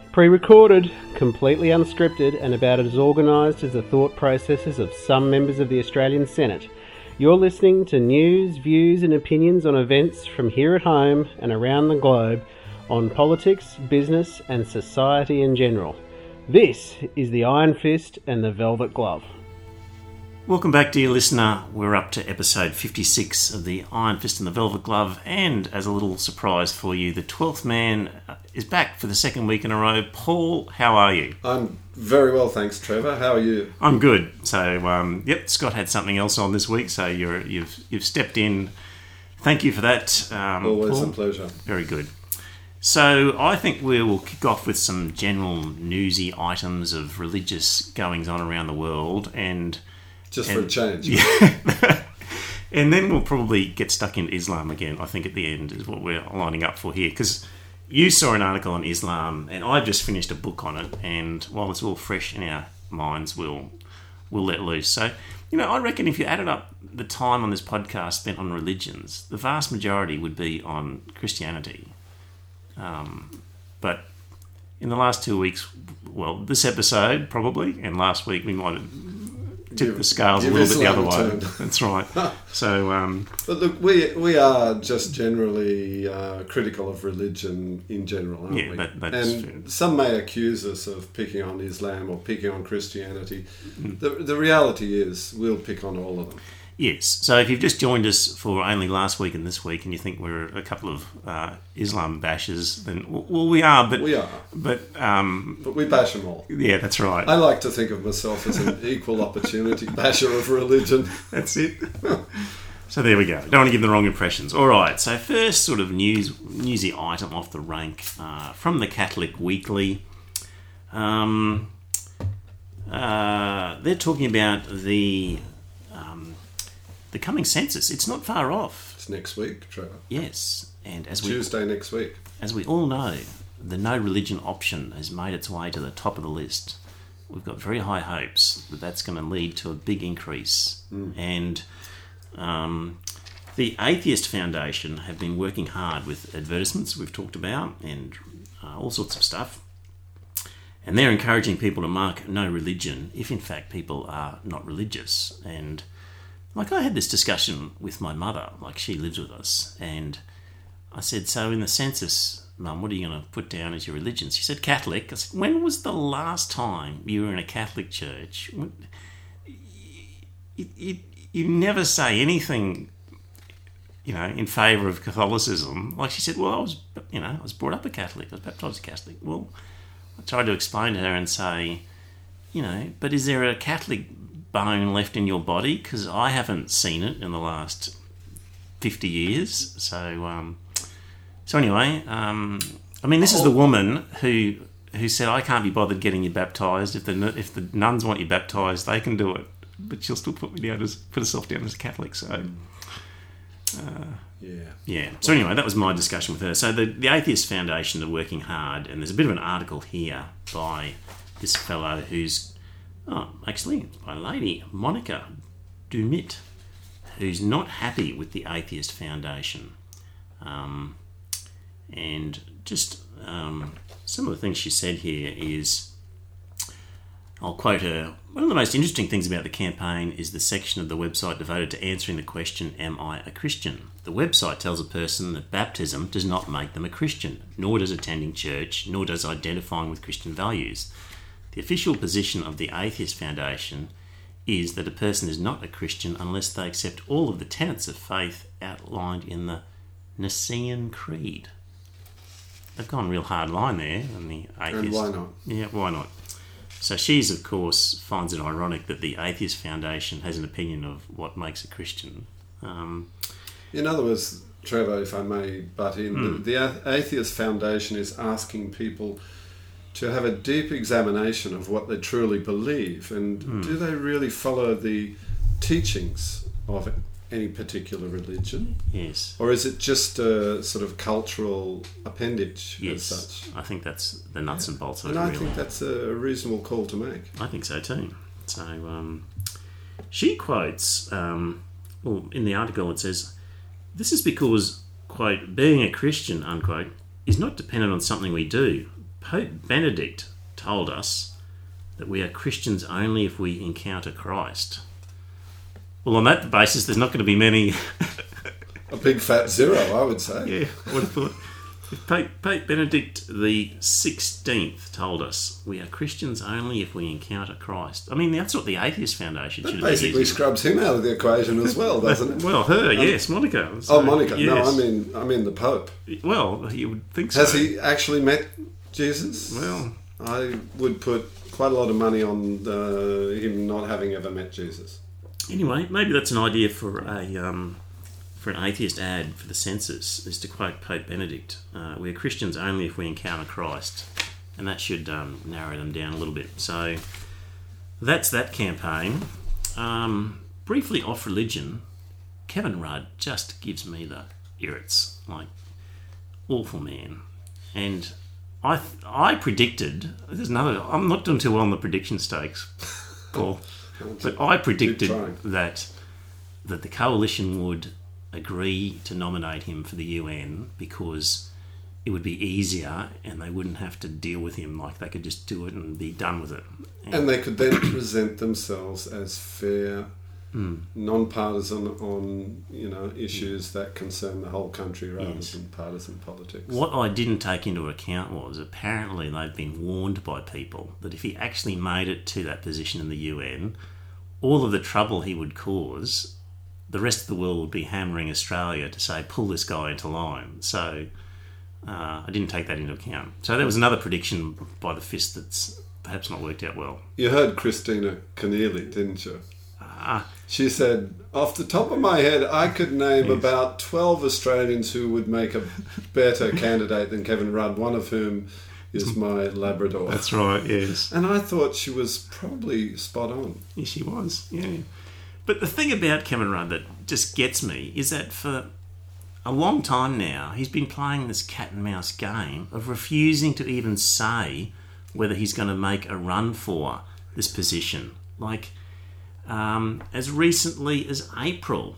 Pre-recorded, completely unscripted, and about as organised as the thought processes of some members of the Australian Senate. You're listening to news, views and opinions on events from here at home and around the globe on politics, business and society in general. This is the Iron Fist and the Velvet Glove. Welcome back, dear listener. We're up to episode 56 of the Iron Fist and the Velvet Glove, and as a little surprise for you, the 12th man is back for the second week in a row. Paul, how are you? I'm very well, thanks, Trevor. How are you? I'm good. So, Scott had something else on this week, so you've stepped in. Thank you for that, Always Paul. A pleasure. Very good. So I think we will kick off with some general newsy items of religious goings on around the world, and for a change. Yeah. And then we'll probably get stuck into Islam again, I think, at the end is what we're lining up for here. Because you saw an article on Islam, and I've just finished a book on it, and while it's all fresh in our minds, we'll let loose. So, I reckon if you added up the time on this podcast spent on religions, the vast majority would be on Christianity. But in the last 2 weeks, well, this episode probably, and last week we might have tipped the scales a little bit the other way. That's right. So, but look, we are just generally critical of religion in general, aren't we? That's and true. Some may accuse us of picking on Islam or picking on Christianity. The reality is we'll pick on all of them. Yes. So if you've just joined us for only last week and this week, and you think we're a couple of Islam bashers, then we are. But we are. But we bash them all. Yeah, that's right. I like to think of myself as an equal opportunity basher of religion. That's it. So there we go. Don't want to give the wrong impressions. All right. So first sort of newsy item off the rank from the Catholic Weekly. They're talking about the coming census. It's not far off. It's next week, Trevor. Yes, and Tuesday next week. As we all know, the no religion option has made its way to the top of the list. We've got very high hopes that that's going to lead to a big increase. And the Atheist Foundation have been working hard with advertisements we've talked about and all sorts of stuff. And they're encouraging people to mark no religion if in fact people are not religious. And I had this discussion with my mother, she lives with us, and I said, so in the census, Mum, what are you going to put down as your religion? She said, Catholic. I said, when was the last time you were in a Catholic church? You never say anything, in favour of Catholicism. She said, well, I was brought up a Catholic. I was baptised a Catholic. Well, I tried to explain to her and say, but is there a Catholic bone left in your body? Because I haven't seen it in the last 50 years. So anyway, this is the woman who said, I can't be bothered getting you baptised. If the nuns want you baptised, they can do it. But she'll still put herself down as a Catholic. So yeah. So anyway, that was my discussion with her. So the Atheist Foundation are working hard, and there's a bit of an article here by this fellow who's by a lady, Monica Dumit, who's not happy with the Atheist Foundation. And just some of the things she said here is, I'll quote her, one of the most interesting things about the campaign is the section of the website devoted to answering the question, am I a Christian? The website tells a person that baptism does not make them a Christian, nor does attending church, nor does identifying with Christian values. The official position of the Atheist Foundation is that a person is not a Christian unless they accept all of the tenets of faith outlined in the Nicene Creed. They've gone real hard line there on the atheist. And why not? Yeah, why not? So she's, of course, finds it ironic that the Atheist Foundation has an opinion of what makes a Christian. In other words, Trevor, if I may butt in, the Atheist Foundation is asking people to have a deep examination of what they truly believe, and do they really follow the teachings of any particular religion? Yes. Or is it just a sort of cultural appendage as such? I think that's the nuts and bolts of it, and I really. think that's a reasonable call to make. I think so too. So she quotes, in the article it says, this is because, quote, being a Christian, unquote, is not dependent on something we do, Pope Benedict told us that we are Christians only if we encounter Christ. Well, on that basis, there's not going to be many... A big fat zero, I would say. Yeah, I would have thought. If Pope Benedict the 16th told us we are Christians only if we encounter Christ. I mean, that's what the Atheist Foundation should have been basically using. scrubs him out of the equation as well, doesn't it? Well, her, yes, Monica. So, Oh, Monica. yes. No, I mean the Pope. Well, you would think so. Has he actually met Jesus? Well, I would put quite a lot of money on him not having ever met Jesus. anyway, maybe that's an idea for an atheist ad for the census, is to quote Pope Benedict, we are Christians only if we encounter Christ. And that should narrow them down a little bit. So that's that campaign. Briefly off religion, Kevin Rudd just gives me the irrits. Like, awful man. And I predicted, I'm not doing too well on the prediction stakes, Paul, but I predicted that the coalition would agree to nominate him for the UN because it would be easier and they wouldn't have to deal with him. Like, they could just do it and be done with it. And they could then present themselves as fair, non-partisan on issues that concern the whole country rather than partisan politics. What I didn't take into account was apparently they've been warned by people that if he actually made it to that position in the UN, all of the trouble he would cause, the rest of the world would be hammering Australia to say, pull this guy into line. So I didn't take that into account. So there was another prediction by the fist that's perhaps not worked out well. You heard Christina Keneally, didn't you? She said, off the top of my head, I could name about 12 Australians who would make a better candidate than Kevin Rudd, one of whom is my Labrador. That's right, yes. And I thought she was probably spot on. Yes, she was, yeah. But the thing about Kevin Rudd that just gets me is that for a long time now, he's been playing this cat and mouse game of refusing to even say whether he's going to make a run for this position. Like, as recently as April,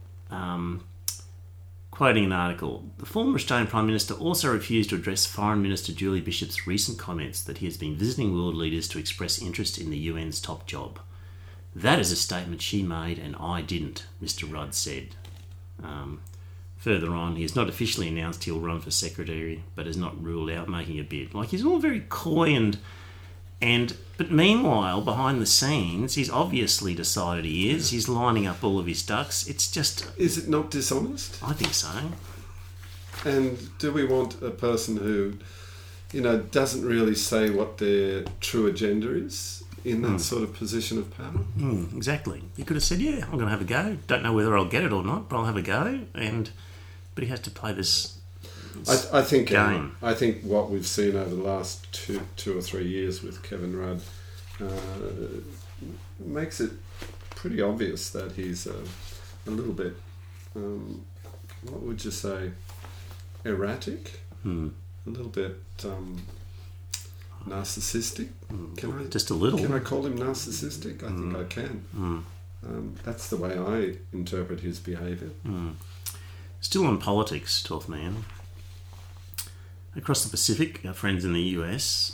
quoting an article, the former Australian Prime Minister also refused to address Foreign Minister Julie Bishop's recent comments that he has been visiting world leaders to express interest in the UN's top job. That is a statement she made and I didn't, Mr. Rudd said. Further on, he has not officially announced he'll run for secretary, but has not ruled out making a bid. Like, he's all very coy but meanwhile, behind the scenes, he's obviously decided he is. He's lining up all of his ducks. It's just... Is it not dishonest? I think so. And do we want a person who, doesn't really say what their true agenda is in that sort of position of power? Exactly. He could have said, yeah, I'm going to have a go. Don't know whether I'll get it or not, but I'll have a go. But he has to play this I think game. I think what we've seen over the last two or 3 years with Kevin Rudd makes it pretty obvious that he's a little bit, what would you say, erratic, a little bit narcissistic. Just a little. Can I call him narcissistic? I think I can. That's the way I interpret his behaviour. Still on politics, 12th man. Across the Pacific, our friends in the US,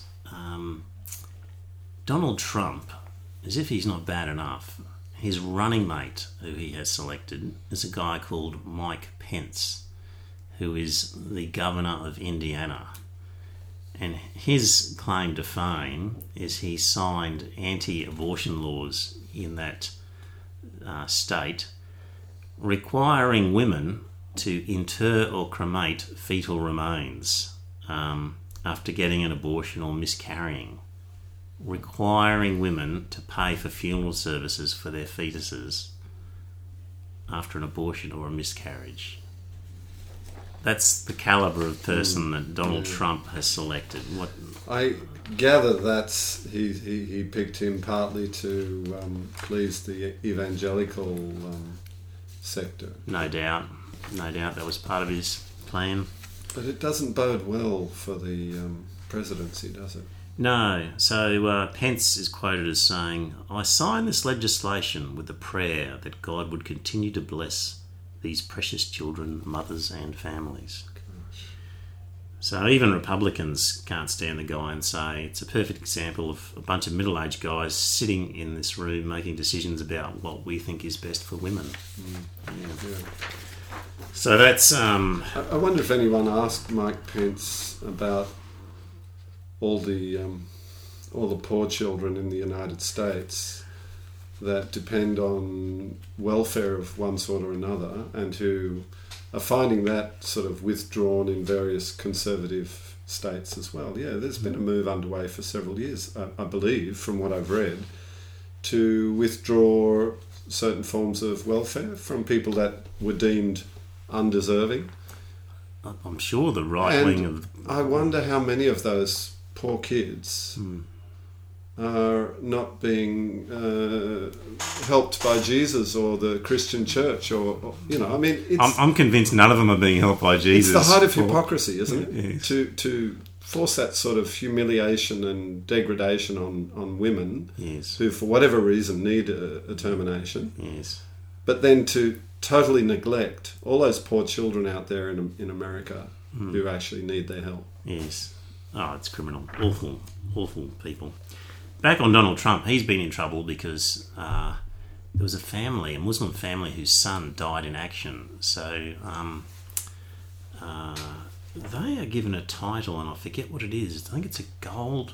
Donald Trump, as if he's not bad enough, his running mate who he has selected is a guy called Mike Pence, who is the governor of Indiana. And his claim to fame is he signed anti-abortion laws in that state requiring women to inter or cremate fetal remains after getting an abortion or miscarrying, requiring women to pay for funeral services for their fetuses after an abortion or a miscarriage. That's the calibre of person that Donald Trump has selected. What I gather that's he picked him partly to please the evangelical sector. No doubt that was part of his plan. But it doesn't bode well for the presidency, does it? No. So Pence is quoted as saying, I sign this legislation with the prayer that God would continue to bless these precious children, mothers and families. Gosh. So even Republicans can't stand the guy and say it's a perfect example of a bunch of middle-aged guys sitting in this room making decisions about what we think is best for women. Yeah. So that's... I wonder if anyone asked Mike Pence about all the poor children in the United States that depend on welfare of one sort or another, and who are finding that sort of withdrawn in various conservative states as well. Yeah, there's been a move underway for several years, I believe, from what I've read, to withdraw certain forms of welfare from people that were deemed undeserving. I'm sure the right wing of... I wonder how many of those poor kids are not being helped by Jesus or the Christian church, or I mean, I'm convinced none of them are being helped by Jesus. It's the height of hypocrisy, isn't it? Yes. To force that sort of humiliation and degradation on women, yes, who for whatever reason need a termination, yes, but then to totally neglect all those poor children out there in America who actually need their help. Yes. Oh, it's criminal. Awful, awful people. Back on Donald Trump, he's been in trouble because there was a Muslim family whose son died in action. So they are given a title, and I forget what it is. I think it's a gold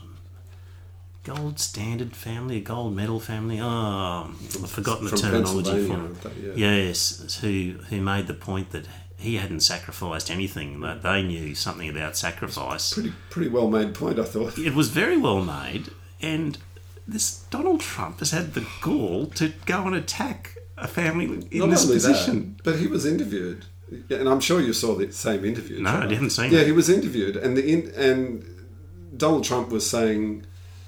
standard family, a gold medal family. Oh, I've forgotten the terminology for it. Yes, who made the point that he hadn't sacrificed anything, that they knew something about sacrifice. Pretty well made point, I thought. It was very well made, and this Donald Trump has had the gall to go and attack a family in this position. But he was interviewed, and I'm sure you saw the same interview. No, I didn't see it. Yeah, he was interviewed, and Donald Trump was saying,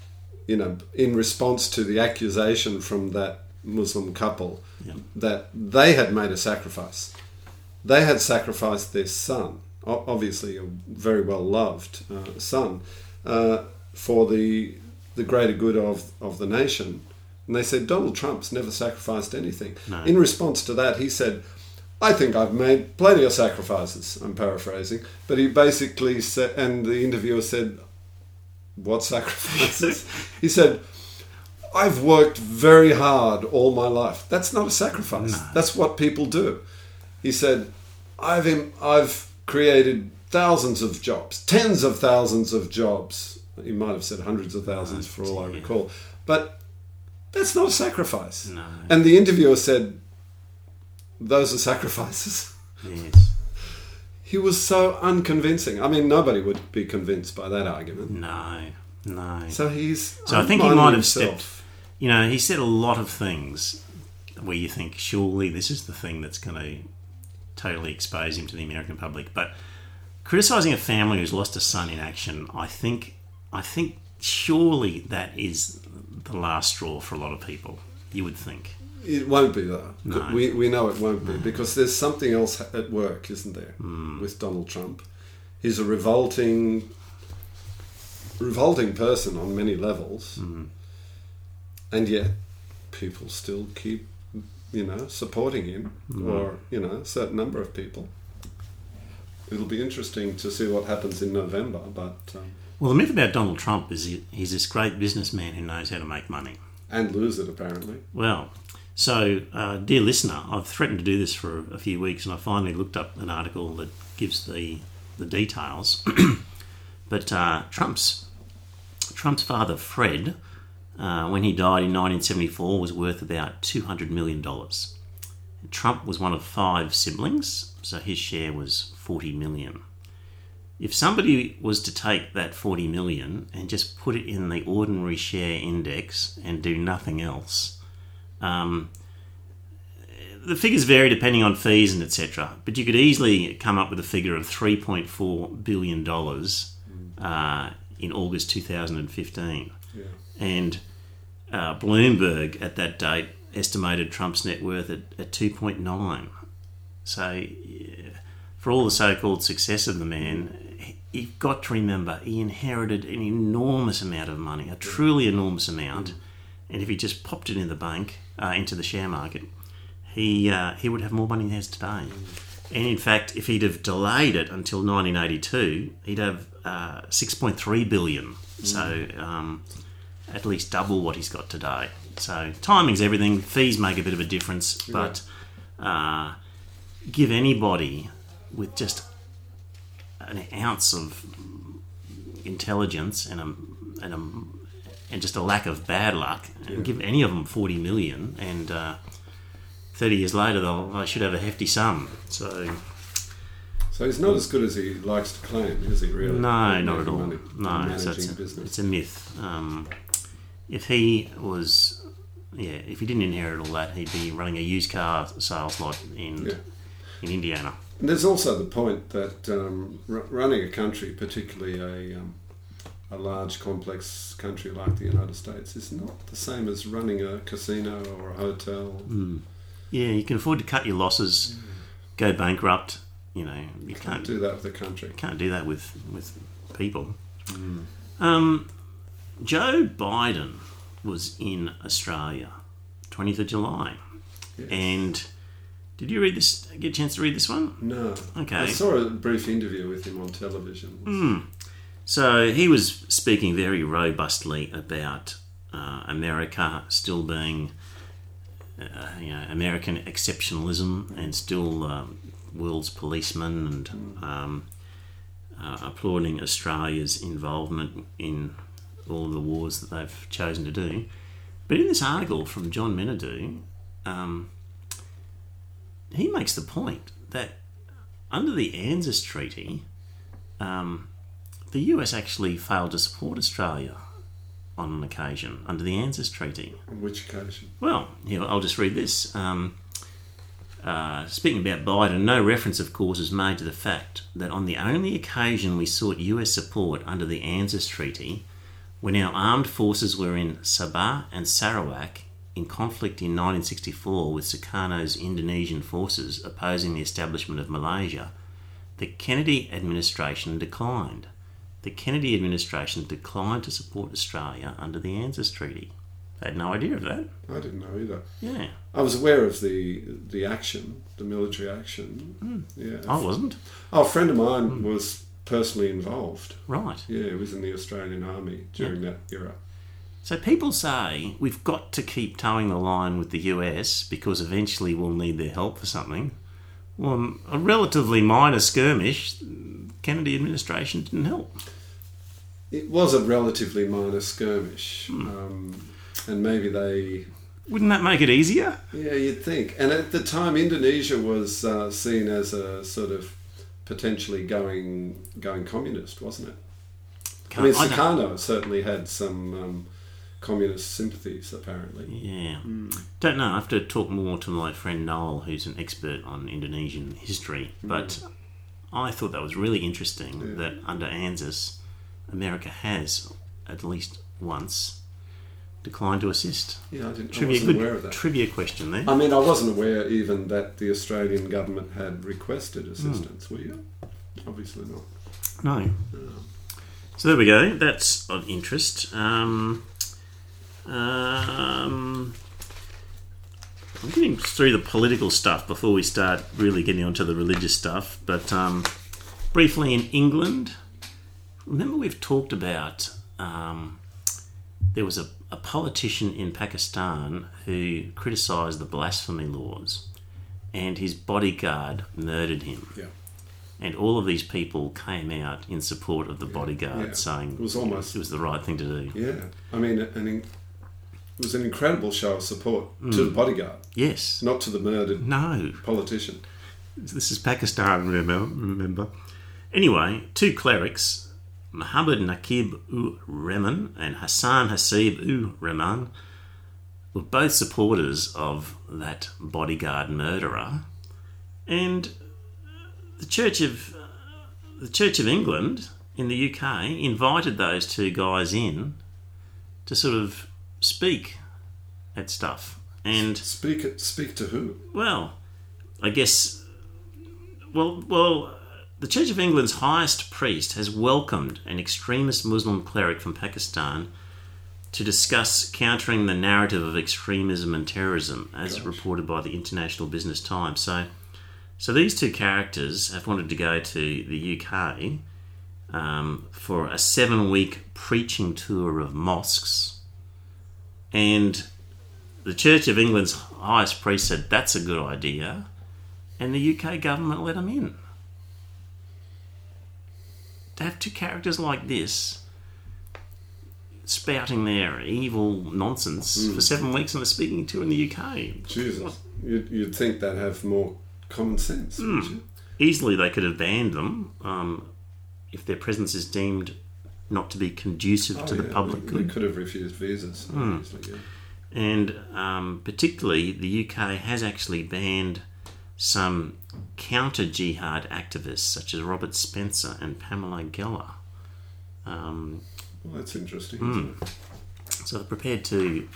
in response to the accusation from that Muslim couple, that they had made a sacrifice. They had sacrificed their son, obviously a very well-loved son, for the greater good of the nation. And they said, Donald Trump's never sacrificed anything. No. In response to that, he said, I think I've made plenty of sacrifices. I'm paraphrasing. But he basically said, and the interviewer said, what sacrifices? He said, I've worked very hard all my life. That's not a sacrifice. No. That's what people do. He said, I've created thousands of jobs, tens of thousands of jobs. He might have said hundreds of thousands for all I recall. But that's not a sacrifice. No. And the interviewer said, those are sacrifices. Yes. He was so unconvincing. I mean, nobody would be convinced by that argument. No. So I think he might have stepped... he said a lot of things where you think, surely this is the thing that's going to totally expose him to the American public. But criticising a family who's lost a son in action, I think surely that is the last straw for a lot of people. You would think. It won't be, though. No. We know it won't be, because there's something else at work, isn't there, with Donald Trump? He's a revolting person on many levels, and yet people still keep, supporting him, or, a certain number of people. It'll be interesting to see what happens in November, but... Well, the myth about Donald Trump is he's this great businessman who knows how to make money. And lose it, apparently. Well, so, dear listener, I've threatened to do this for a few weeks, and I finally looked up an article that gives the details. But Trump's father, Fred, when he died in 1974, was worth about $200 million. Trump was one of 5 siblings, so his share was $40 million. If somebody was to take that $40 million and just put it in the ordinary share index and do nothing else, the figures vary depending on fees and etc. But you could easily come up with a figure of $3.4 billion in August 2015. Yeah. And Bloomberg at that date estimated Trump's net worth at 2.9. So for all the so-called success of the man, you've got to remember he inherited an enormous amount of money, a truly enormous amount. And if he just popped it in the bank, into the share market, he would have more money than he has today. And in fact, if he'd have delayed it until 1982, he'd have 6.3 billion. So at least double what he's got today. So timing's everything. Fees make a bit of a difference, but give anybody with just an ounce of intelligence and just a lack of bad luck, and give any of them 40 million, and 30 years later they should have a hefty sum. So he's not as good as he likes to claim, is he? Really? No, not at all. No, so business. It's a myth. If he didn't inherit all that, he'd be running a used car sales lot in Indiana. And there's also the point that running a country, particularly a large, complex country like the United States, is not the same as running a casino or a hotel. Yeah, you can afford to cut your losses, go bankrupt. You can't do that with a country. Can't do that with people. Joe Biden was in Australia, 20th of July. Yes. And did you read this? Get a chance to read this one? No. Okay. I saw a brief interview with him on television. So he was speaking very robustly about America still being, American exceptionalism and still world's policeman, and applauding Australia's involvement in all of the wars that they've chosen to do. But in this article from John Menadue, he makes the point that under the ANZUS Treaty, the US actually failed to support Australia on an occasion under the ANZUS Treaty. On which occasion? Well, I'll just read this. Speaking about Biden, no reference, of course, is made to the fact that on the only occasion we sought US support under the ANZUS Treaty, when our armed forces were in Sabah and Sarawak in conflict in 1964 with Sukarno's Indonesian forces opposing the establishment of Malaysia, the Kennedy administration declined. The Kennedy administration declined to support Australia under the ANZUS Treaty. I had no idea of that. I didn't know either. Yeah. I was aware of the action, the military action. Yeah. I wasn't. A friend of mine was personally involved. Right. Yeah, he was in the Australian Army during that era. So people say we've got to keep towing the line with the US because eventually we'll need their help for something. Well, a relatively minor skirmish, Kennedy administration didn't help. It was a relatively minor skirmish, and maybe they... Wouldn't that make it easier? Yeah, you'd think. And at the time, Indonesia was seen as a sort of potentially going communist, wasn't it? Sukarno certainly had some communist sympathies, apparently. Yeah. Don't know. I have to talk more to my friend Noel, who's an expert on Indonesian history. But I thought that was really interesting that under ANZUS, America has, at least once, declined to assist. Yeah, I wasn't aware of that. Trivia question there. I mean, I wasn't aware even that the Australian government had requested assistance. Were you? Obviously not. No. So there we go. That's of interest. I'm getting through the political stuff before we start really getting onto the religious stuff. But briefly, in England, remember we've talked about there was a politician in Pakistan who criticised the blasphemy laws, and his bodyguard murdered him. Yeah. And all of these people came out in support of the bodyguard, saying it was the right thing to do. Yeah. I mean, it was an incredible show of support to the bodyguard. Yes. Not to the murdered politician. This is Pakistan, remember. Anyway, two clerics, Muhammad Nakib-ur-Rehman and Hassan Hasib-ur-Rehman, were both supporters of that bodyguard murderer, and the Church of England in the UK invited those two guys in to sort of speak at stuff. And speak to who? Well, I guess the Church of England's highest priest has welcomed an extremist Muslim cleric from Pakistan to discuss countering the narrative of extremism and terrorism, as reported by the International Business Times. So So these two characters have wanted to go to the UK for a 7-week preaching tour of mosques, and the Church of England's highest priest said that's a good idea, and the UK government let them in. To have two characters like this spouting their evil nonsense for 7 weeks on a speaking tour in the UK. Jesus, you'd think they'd have more common sense, wouldn't you? Easily they could have banned them if their presence is deemed not to be conducive to the public good. They could have refused visas. Easily, yeah. And particularly the UK has actually banned some counter-jihad activists such as Robert Spencer and Pamela Geller. Well, that's interesting, isn't it? So they're prepared to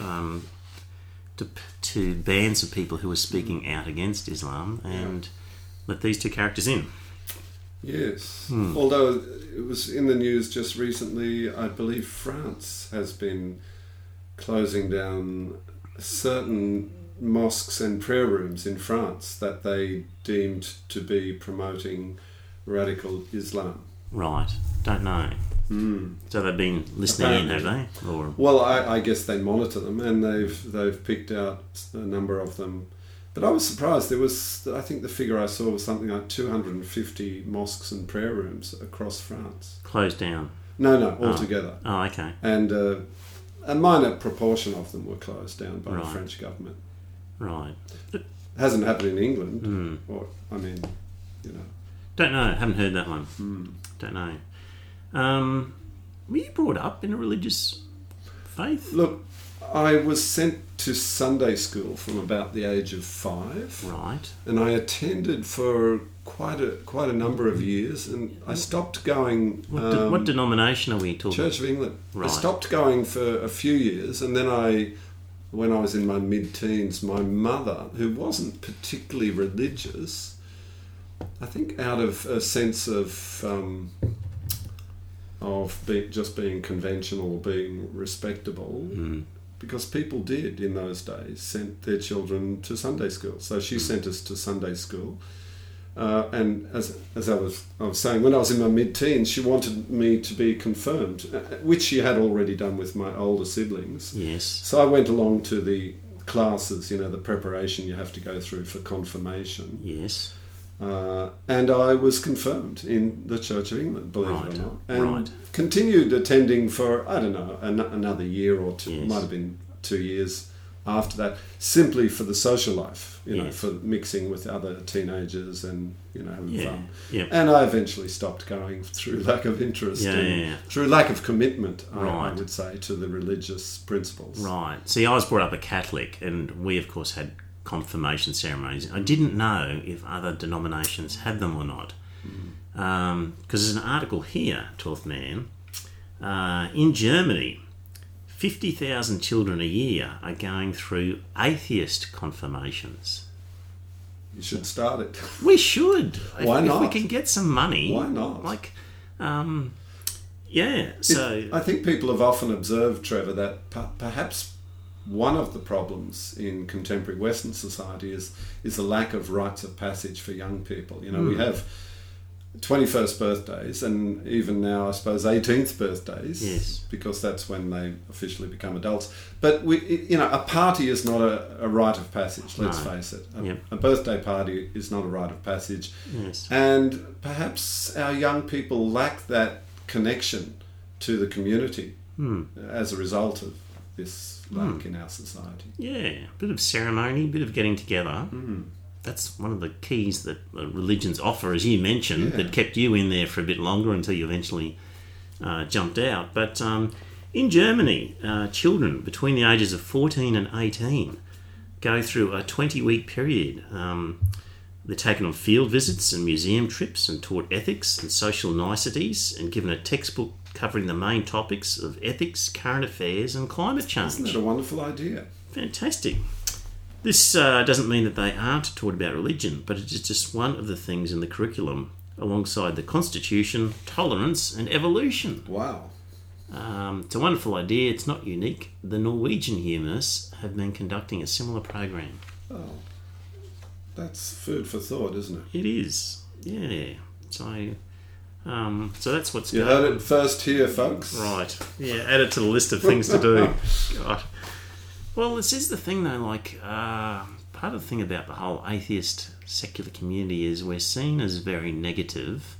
ban some people who are speaking out against Islam and let these two characters in. Yes. Although it was in the news just recently, I believe France has been closing down certain mosques and prayer rooms in France that they deemed to be promoting radical Islam. Right. Don't know. So they've been listening in, have they? Or... Well, I guess they monitor them, and they've picked out a number of them. But I was surprised. There was, I think the figure I saw was something like 250 mosques and prayer rooms across France. Closed down? No, altogether. Oh, okay. And a minor proportion of them were closed down by the French government. Right. It hasn't happened in England. Or, I mean, you know. Don't know. Haven't heard that one. Don't know. Were you brought up in a religious faith? Look, I was sent to Sunday school from about the age of 5. Right. And I attended for quite a number of years, and I stopped going. What denomination are we talking? Church of England. Right. I stopped going for a few years, and then when I was in my mid-teens, my mother, who wasn't particularly religious, I think out of a sense of just being conventional, being respectable, because people did in those days sent their children to Sunday school. So she sent us to Sunday school, and as I was saying, when I was in my mid-teens, she wanted me to be confirmed, which she had already done with my older siblings. Yes. So I went along to the classes, the preparation you have to go through for confirmation. Yes. And I was confirmed in the Church of England, believe it or not. And continued attending for, I don't know, another year or two. Yes. Might have been 2 years after that, simply for the social life, for mixing with other teenagers and, having fun. Yep. And I eventually stopped going through lack of interest through lack of commitment, I would say, to the religious principles. Right. See, I was brought up a Catholic, and we, of course, had confirmation ceremonies. I didn't know if other denominations had them or not. Because there's an article here, 12th Man, in Germany, 50,000 children a year are going through atheist confirmations. You should start it. We should. Why not? If we can get some money. Why not? So I think people have often observed, Trevor, that perhaps one of the problems in contemporary Western society is the lack of rites of passage for young people. We have 21st birthdays, and even now, I suppose, 18th birthdays. Yes. Because that's when they officially become adults. But a party is not a rite of passage. Let's face it. A birthday party is not a rite of passage. Yes. And perhaps our young people lack that connection to the community as a result of this lack in our society. Yeah, a bit of ceremony, a bit of getting together. That's one of the keys that religions offer, as you mentioned, that kept you in there for a bit longer until you eventually jumped out. But in Germany, children between the ages of 14 and 18 go through a 20-week period. They're taken on field visits and museum trips and taught ethics and social niceties and given a textbook covering the main topics of ethics, current affairs and climate change. Isn't that a wonderful idea? Fantastic. This doesn't mean that they aren't taught about religion, but it is just one of the things in the curriculum alongside the Constitution, tolerance and evolution. Wow. It's a wonderful idea. It's not unique. The Norwegian humanists have been conducting a similar program. Oh, That's food for thought, isn't it? It is, yeah. So that's what's you going on. heard it first here, folks. Right. Yeah, add it to the list of things to do. God. Well, this is the thing, though. Like, part of the thing about the whole atheist secular community is we're seen as very negative.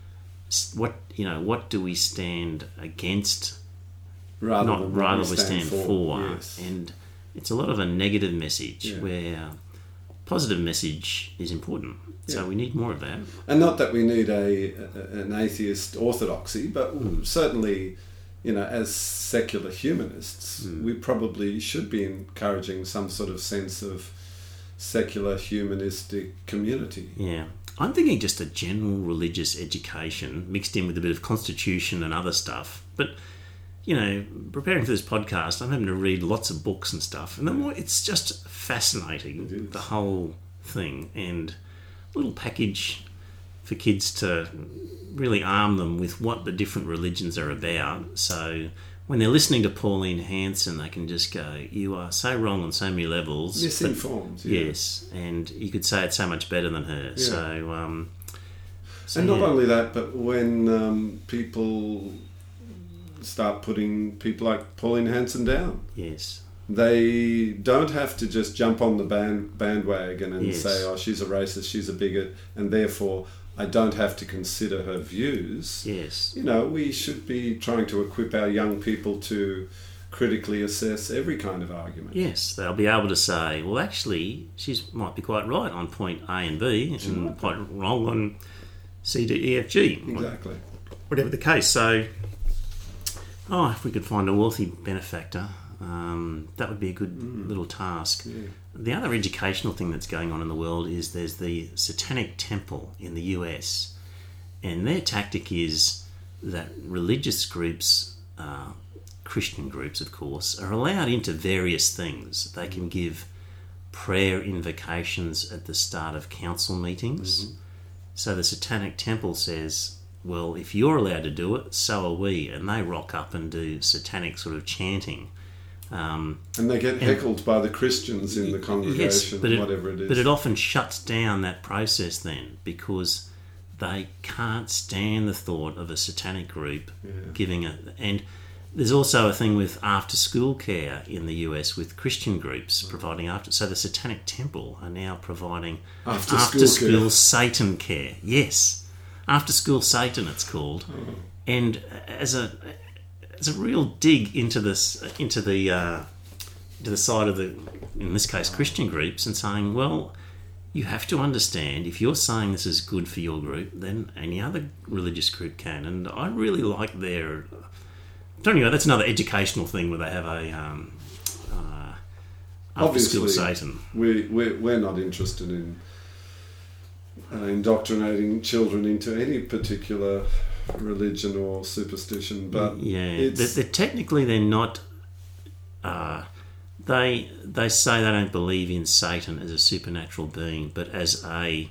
What do we stand against? Rather we stand for. Yes. And it's a lot of a negative message where positive message is important. So we need more of that. And not that we need an atheist orthodoxy, but certainly, as secular humanists, we probably should be encouraging some sort of sense of secular humanistic community. Yeah. I'm thinking just a general religious education mixed in with a bit of constitution and other stuff. But, preparing for this podcast, I'm having to read lots of books and stuff. And the more, it's just fascinating, the whole thing. And a little package for kids to really arm them with what the different religions are about. So when they're listening to Pauline Hanson, they can just go, you are so wrong on so many levels. Misinformed. Yes, and you could say it's so much better than her. Yeah. So and not only that, but when people start putting people like Pauline Hanson down, yes, they don't have to just jump on the bandwagon and say, oh, she's a racist, she's a bigot, and therefore I don't have to consider her views. Yes. We should be trying to equip our young people to critically assess every kind of argument. Yes, they'll be able to say, well, actually, she might be quite right on point A and B, and quite wrong on C, D, E, F, G. Exactly. Whatever the case. So, if we could find a wealthy benefactor, that would be a good little task. Yeah. The other educational thing that's going on in the world is there's the Satanic Temple in the US, and their tactic is that religious groups, Christian groups of course, are allowed into various things. They can give prayer invocations at the start of council meetings. So the Satanic Temple says, well, if you're allowed to do it, so are we, and they rock up and do satanic sort of chanting. And they get heckled by the Christians in the congregation, whatever it is. But it often shuts down that process then, because they can't stand the thought of a satanic group giving it. And there's also a thing with after-school care in the US with Christian groups providing after. So the Satanic Temple are now providing after-school Satan care. Yes, after-school Satan it's called. And as a real dig into this, into the side of the, in this case, Christian groups, and saying, well, you have to understand, if you're saying this is good for your group, then any other religious group can. And I really like their. Anyway, that's another educational thing where they have a after-school Satan. We're not interested in indoctrinating children into any particular religion or superstition, but they're not. They say they don't believe in Satan as a supernatural being, but as a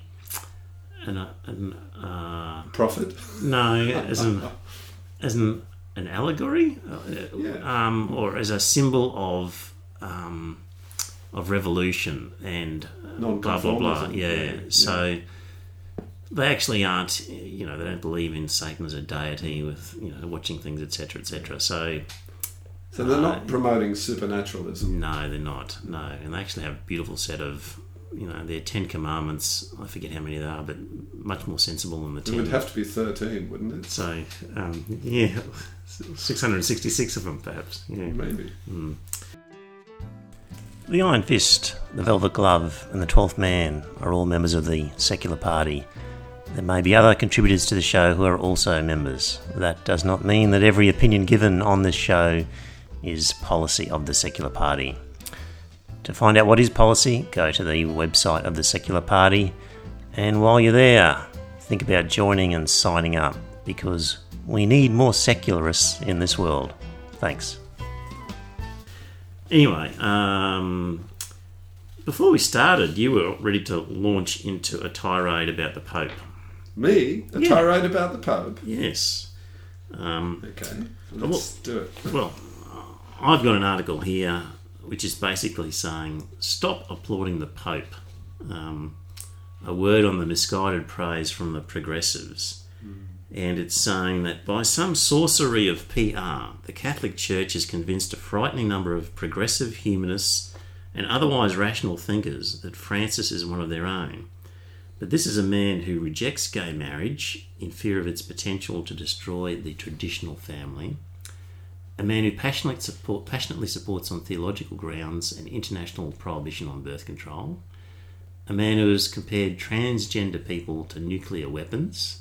prophet. No, as an allegory, or as a symbol of revolution and blah blah blah. So. They actually aren't, they don't believe in Satan as a deity with, watching things, etc., etc. So they're not promoting supernaturalism. No, they're not. No, and they actually have a beautiful set of, their 10 commandments. I forget how many there are, but much more sensible than the 10. It would have to be 13, wouldn't it? So, 666 of them, perhaps. Yeah, maybe. The Iron Fist, the Velvet Glove, and the 12th Man are all members of the Secular Party. There may be other contributors to the show who are also members. That does not mean that every opinion given on this show is policy of the Secular Party. To find out what is policy, go to the website of the Secular Party, and while you're there, think about joining and signing up, because we need more secularists in this world. Thanks. Anyway, before we started, you were ready to launch into a tirade about the Pope. Me? A tirade about the Pope? Yes. Okay, let's do it. Well, I've got an article here which is basically saying, stop applauding the Pope. a word on the misguided praise from the progressives. And it's saying that by some sorcery of PR, the Catholic Church has convinced a frightening number of progressive humanists and otherwise rational thinkers that Francis is one of their own. But this is a man who rejects gay marriage in fear of its potential to destroy the traditional family, a man who passionately supports on theological grounds an international prohibition on birth control, a man who has compared transgender people to nuclear weapons.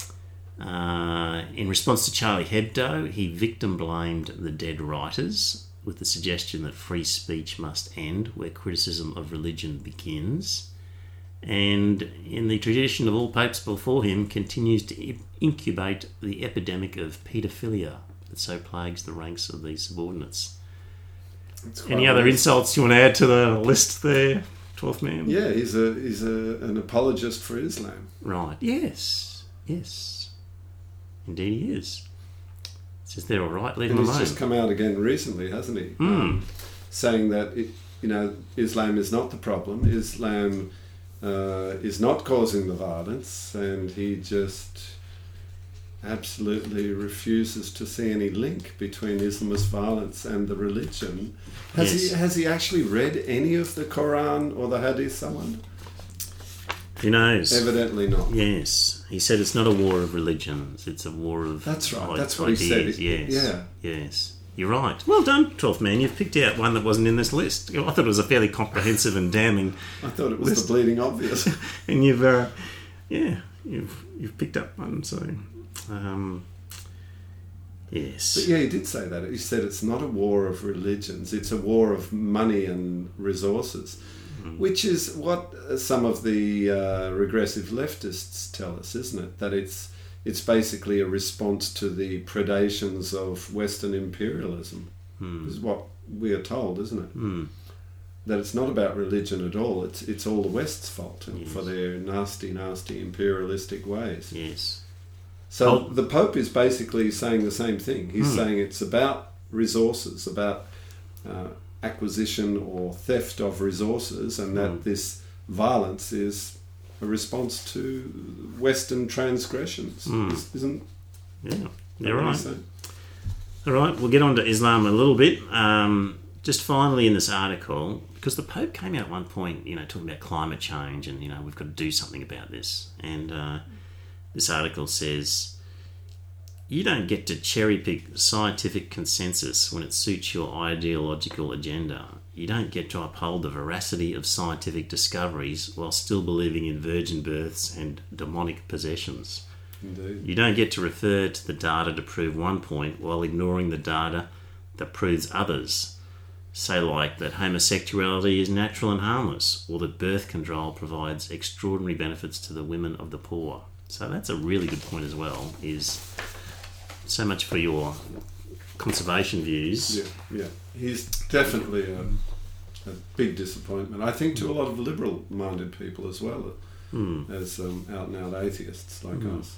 In response to Charlie Hebdo, he victim blamed the dead writers with the suggestion that free speech must end where criticism of religion begins. And in the tradition of all popes before him, continues to incubate the epidemic of paedophilia that so plagues the ranks of these subordinates. Any other insults you want to add to the list there, 12th man? Yeah, he's an apologist for Islam. Right, yes. Indeed he is. Says they're all right, leave him alone. He's just come out again recently, hasn't he? Saying that, Islam is not the problem. Islam is not causing the violence, and he just absolutely refuses to see any link between Islamist violence and the religion. Has he actually read any of the Quran or the Hadith, someone? Who knows? Evidently not. Yes. He said it's not a war of religions, it's a war of That's right. ideas. That's what he said. Yes. You're right. Well done, 12th man. You've picked out one that wasn't in this list. I thought it was a fairly comprehensive and damning I thought it was list. the bleeding obvious. And you've picked up one, so yes. But yeah, he did say that. He said it's not a war of religions, it's a war of money and resources, which is what some of the regressive leftists tell us, isn't it? That it's basically a response to the predations of Western imperialism, is what we are told, isn't it? That it's not about religion at all. It's all the West's fault for their nasty imperialistic ways. Yes. So the Pope is basically saying the same thing. He's saying it's about resources, about acquisition or theft of resources, and that this violence is a response to Western transgressions. Isn't? Yeah, you're right. All right, we'll get on to Islam a little bit. Just finally in this article, because the Pope came out at one point, talking about climate change and, we've got to do something about this. And this article says, you don't get to cherry-pick scientific consensus when it suits your ideological agenda. You don't get to uphold the veracity of scientific discoveries while still believing in virgin births and demonic possessions. Indeed. You don't get to refer to the data to prove one point while ignoring the data that proves others. Say like that homosexuality is natural and harmless, or that birth control provides extraordinary benefits to the women of the poor. So that's a really good point as well, is so much for your conservation views. Yeah. He's definitely a big disappointment. I think to a lot of liberal-minded people as well, as out-and-out atheists like us.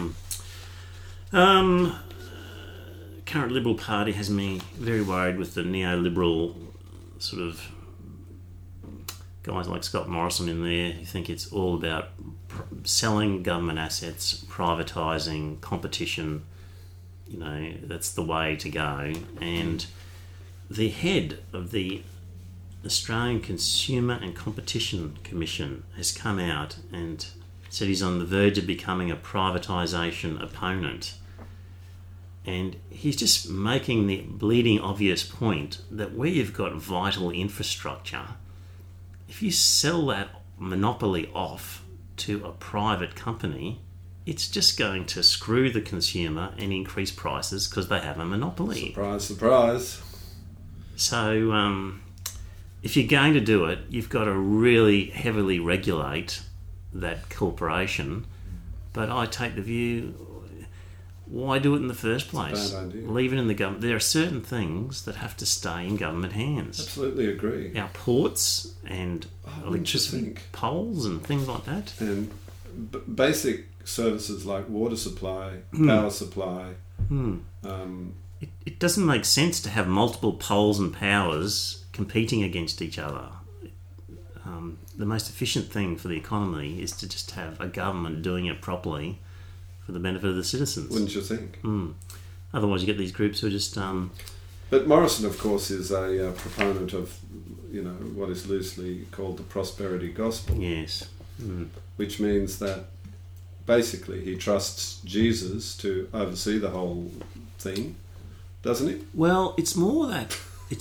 Current Liberal Party has me very worried with the neoliberal sort of guys like Scott Morrison in there who think it's all about selling government assets, privatising, competition. That's the way to go. And the head of the Australian Consumer and Competition Commission has come out and said he's on the verge of becoming a privatisation opponent. And he's just making the bleeding obvious point that where you've got vital infrastructure, if you sell that monopoly off to a private company, it's just going to screw the consumer and increase prices because they have a monopoly. Surprise, surprise. So if you're going to do it, you've got to really heavily regulate that corporation. But I take the view, why do it in the first place? It's a bad idea. Leave it in the government. There are certain things that have to stay in government hands. Absolutely agree. Our ports and electricity poles and things like that. And basic services like water supply, power supply. It doesn't make sense to have multiple poles and powers competing against each other. the most efficient thing for the economy is to just have a government doing it properly for the benefit of the citizens. Wouldn't you think? Otherwise, you get these groups who are just... But Morrison, of course, is a proponent of, what is loosely called the prosperity gospel. Yes. Which means that basically he trusts Jesus to oversee the whole thing, doesn't he? Well, it's more that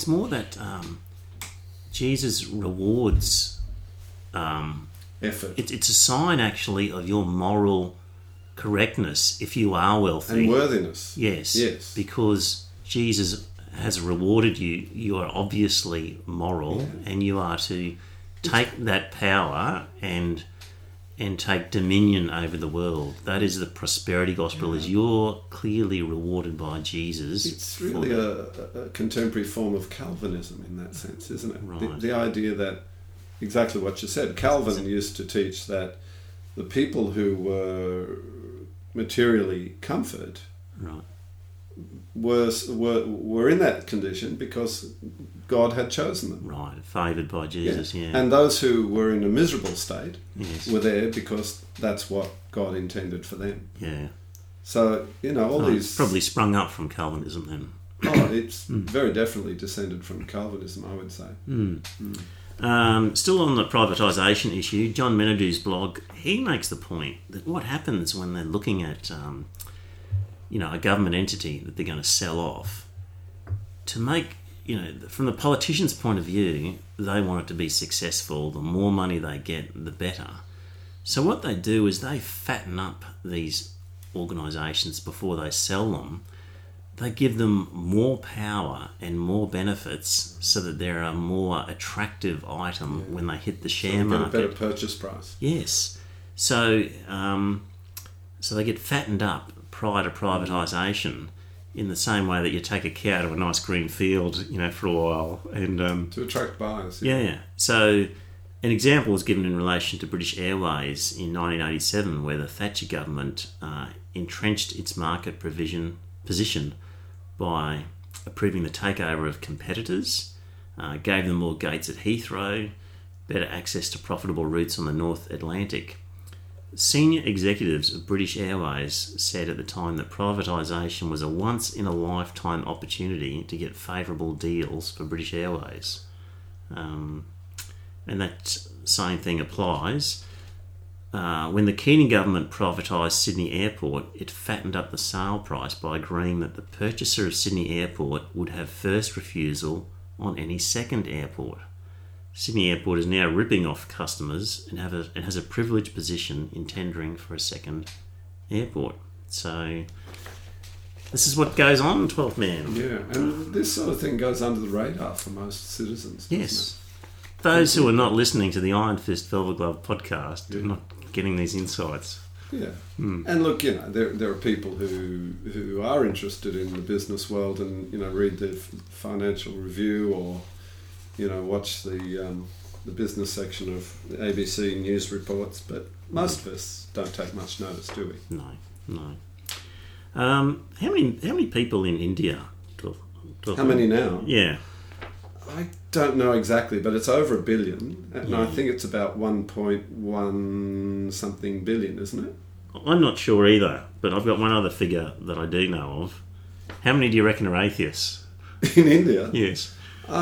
Jesus rewards effort. It's a sign, actually, of your moral correctness if you are wealthy. And worthiness. Yes. Because Jesus has rewarded you. You are obviously moral, and you are to take that power and take dominion over the world. That is the prosperity gospel. Is you're clearly rewarded by Jesus. It's really a contemporary form of Calvinism in that sense, isn't it? Right. The idea that, exactly what you said, Calvin used to teach that the people who were materially comforted were in that condition because God had chosen them. Right, favoured by Jesus, yeah. And those who were in a miserable state Yes. were there because that's what God intended for them. Yeah. So, these... It's probably sprung up from Calvinism then. It's very definitely descended from Calvinism, I would say. Still on the privatisation issue, John Menadou's blog, he makes the point that what happens when they're looking at, a government entity that they're going to sell off, to make, from the politician's point of view, they want it to be successful. The more money they get, the better. So what they do is they fatten up these organisations before they sell them. They give them more power and more benefits so that they're a more attractive item when they hit the share market. A better purchase price. Yes. So they get fattened up prior to privatisation in the same way that you take a cow to a nice green field, for a while. And to attract buyers. Yeah. So an example was given in relation to British Airways in 1987, where the Thatcher government entrenched its market position by approving the takeover of competitors, gave them more gates at Heathrow, better access to profitable routes on the North Atlantic. Senior executives of British Airways said at the time that privatisation was a once-in-a-lifetime opportunity to get favourable deals for British Airways. And that same thing applies. When the Keating government privatised Sydney Airport, it fattened up the sale price by agreeing that the purchaser of Sydney Airport would have first refusal on any second airport. Sydney Airport is now ripping off customers and has a privileged position in tendering for a second airport. So this is what goes on, 12th Man. Yeah, and this sort of thing goes under the radar for most citizens. Yes. Those who are not listening to the Iron Fist Velvet Glove podcast are not getting these insights. Yeah. And look, there are people who are interested in the business world and, read the Financial Review or, watch the business section of the ABC news reports, but most of us don't take much notice, do we? No. How many people in India? 12 How many now? Yeah. I don't know exactly, but it's over 1 billion, and I think it's about 1.1 something billion, isn't it? I'm not sure either, but I've got one other figure that I do know of. How many do you reckon are atheists? In India? Yes.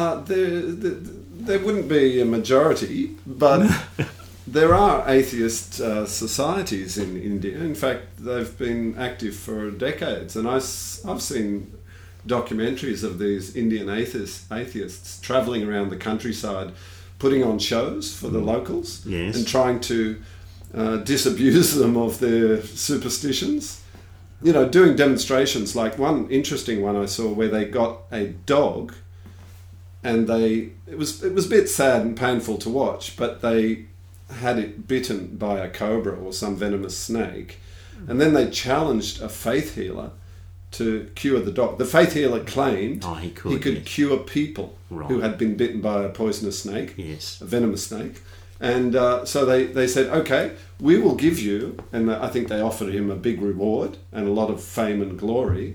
There wouldn't be a majority, but there are atheist societies in India. In fact, they've been active for decades, and I've seen documentaries of these Indian atheists travelling around the countryside, putting on shows for the locals, and trying to disabuse them of their superstitions. Doing demonstrations, like one interesting one I saw where they got a dog, and it was a bit sad and painful to watch, but they had it bitten by a cobra or some venomous snake, and then they challenged a faith healer to cure the dog. The faith healer claimed he could cure people who had been bitten by a poisonous snake, a venomous snake. And so they said, okay, we will give you, and I think they offered him a big reward and a lot of fame and glory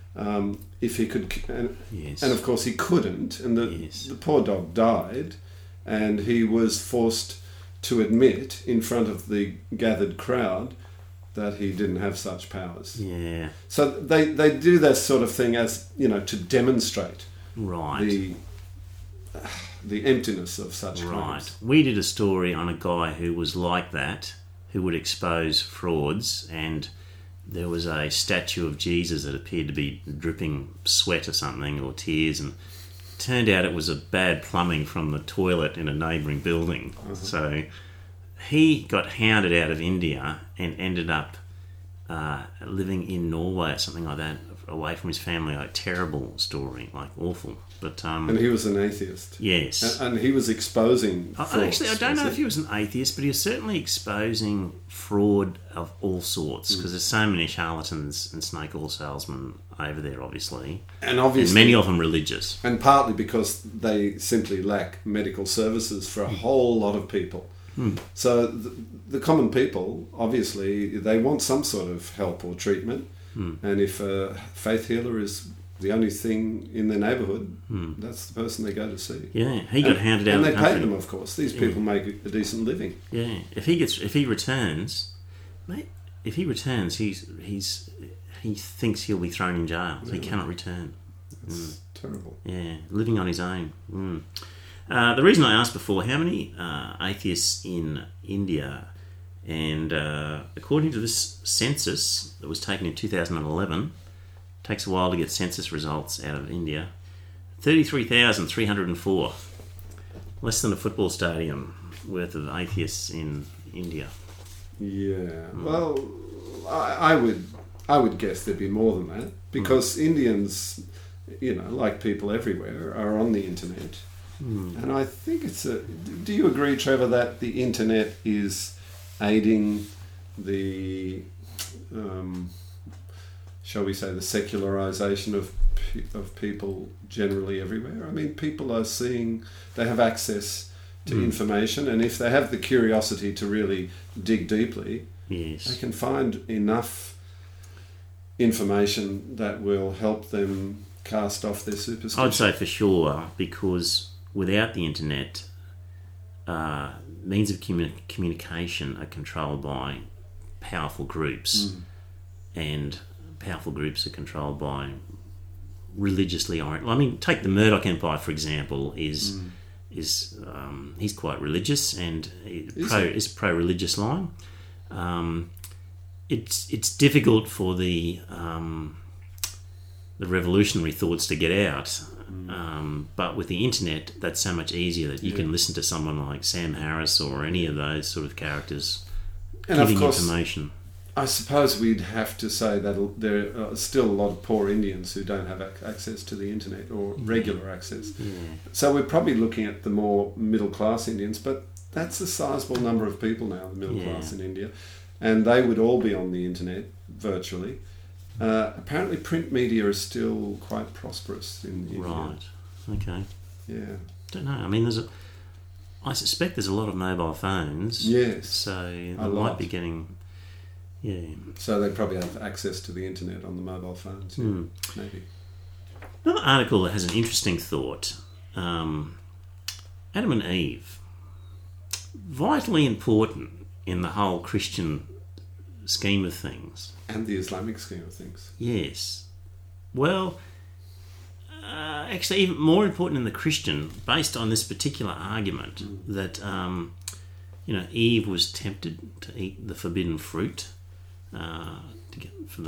if he could. And of course he couldn't, and the poor dog died, and he was forced to admit in front of the gathered crowd that he didn't have such powers. Yeah. So they do that sort of thing as, to demonstrate Right. the emptiness of such Right. claims. We did a story on a guy who was like that, who would expose frauds, and there was a statue of Jesus that appeared to be dripping sweat or something, or tears, and it turned out it was a bad plumbing from the toilet in a neighbouring building. So he got hounded out of India and ended up living in Norway or something like that, away from his family. Like, terrible story, like awful. But And he was an atheist. yes. And he was exposing frauds. Actually, I don't know if he was an atheist, but he was certainly exposing fraud of all sorts, because there's so many charlatans and snake oil salesmen over there, obviously. And obviously, And many of them religious. and partly because they simply lack medical services for a whole lot of people. So the common people, obviously, they want some sort of help or treatment. And if a faith healer is the only thing in their neighbourhood, that's the person they go to see. Yeah, he got hounded out of the And they country. pay them, of course. These people make a decent living. Yeah, if he returns, mate, he thinks he'll be thrown in jail. So he cannot return. It's terrible. Yeah, living on his own. The reason I asked before, how many atheists in India, and according to this census that was taken in 2011, takes a while to get census results out of India, 33,304. Less than a football stadium worth of atheists in India. Yeah. Well, I would guess there'd be more than that, because Indians, like people everywhere, are on the internet. And I think do you agree, Trevor, that the internet is aiding the, shall we say, the secularization of people generally everywhere? I mean, people are they have access to information, and if they have the curiosity to really dig deeply, Yes. they can find enough information that will help them cast off their superstition. I'd say for sure, because without the internet, means of communication are controlled by powerful groups, and powerful groups are controlled by religiously oriented. I mean, take the Murdoch Empire, for example. He's quite religious, and is pro-religious line. It's difficult for the revolutionary thoughts to get out. But with the internet, that's so much easier that you can listen to someone like Sam Harris or any of those sort of characters And giving of course, information. I suppose we'd have to say that there are still a lot of poor Indians who don't have access to the internet or regular access. So we're probably looking at the more middle-class Indians, but that's a sizable number of people now, the middle class in India, and they would all be on the internet virtually. Apparently print media is still quite prosperous in India. Right. Okay. Yeah. Don't know. I mean, I suspect there's a lot of mobile phones. Yes. So they A might lot. be getting... Yeah. So they probably have access to the internet on the mobile phones. Yeah, maybe. Another article that has an interesting thought. Adam and Eve. Vitally important in the whole Christian scheme of things. And the Islamic scheme of things. Yes. Well, actually, even more important in the Christian, based on this particular argument, that Eve was tempted to eat the forbidden fruit for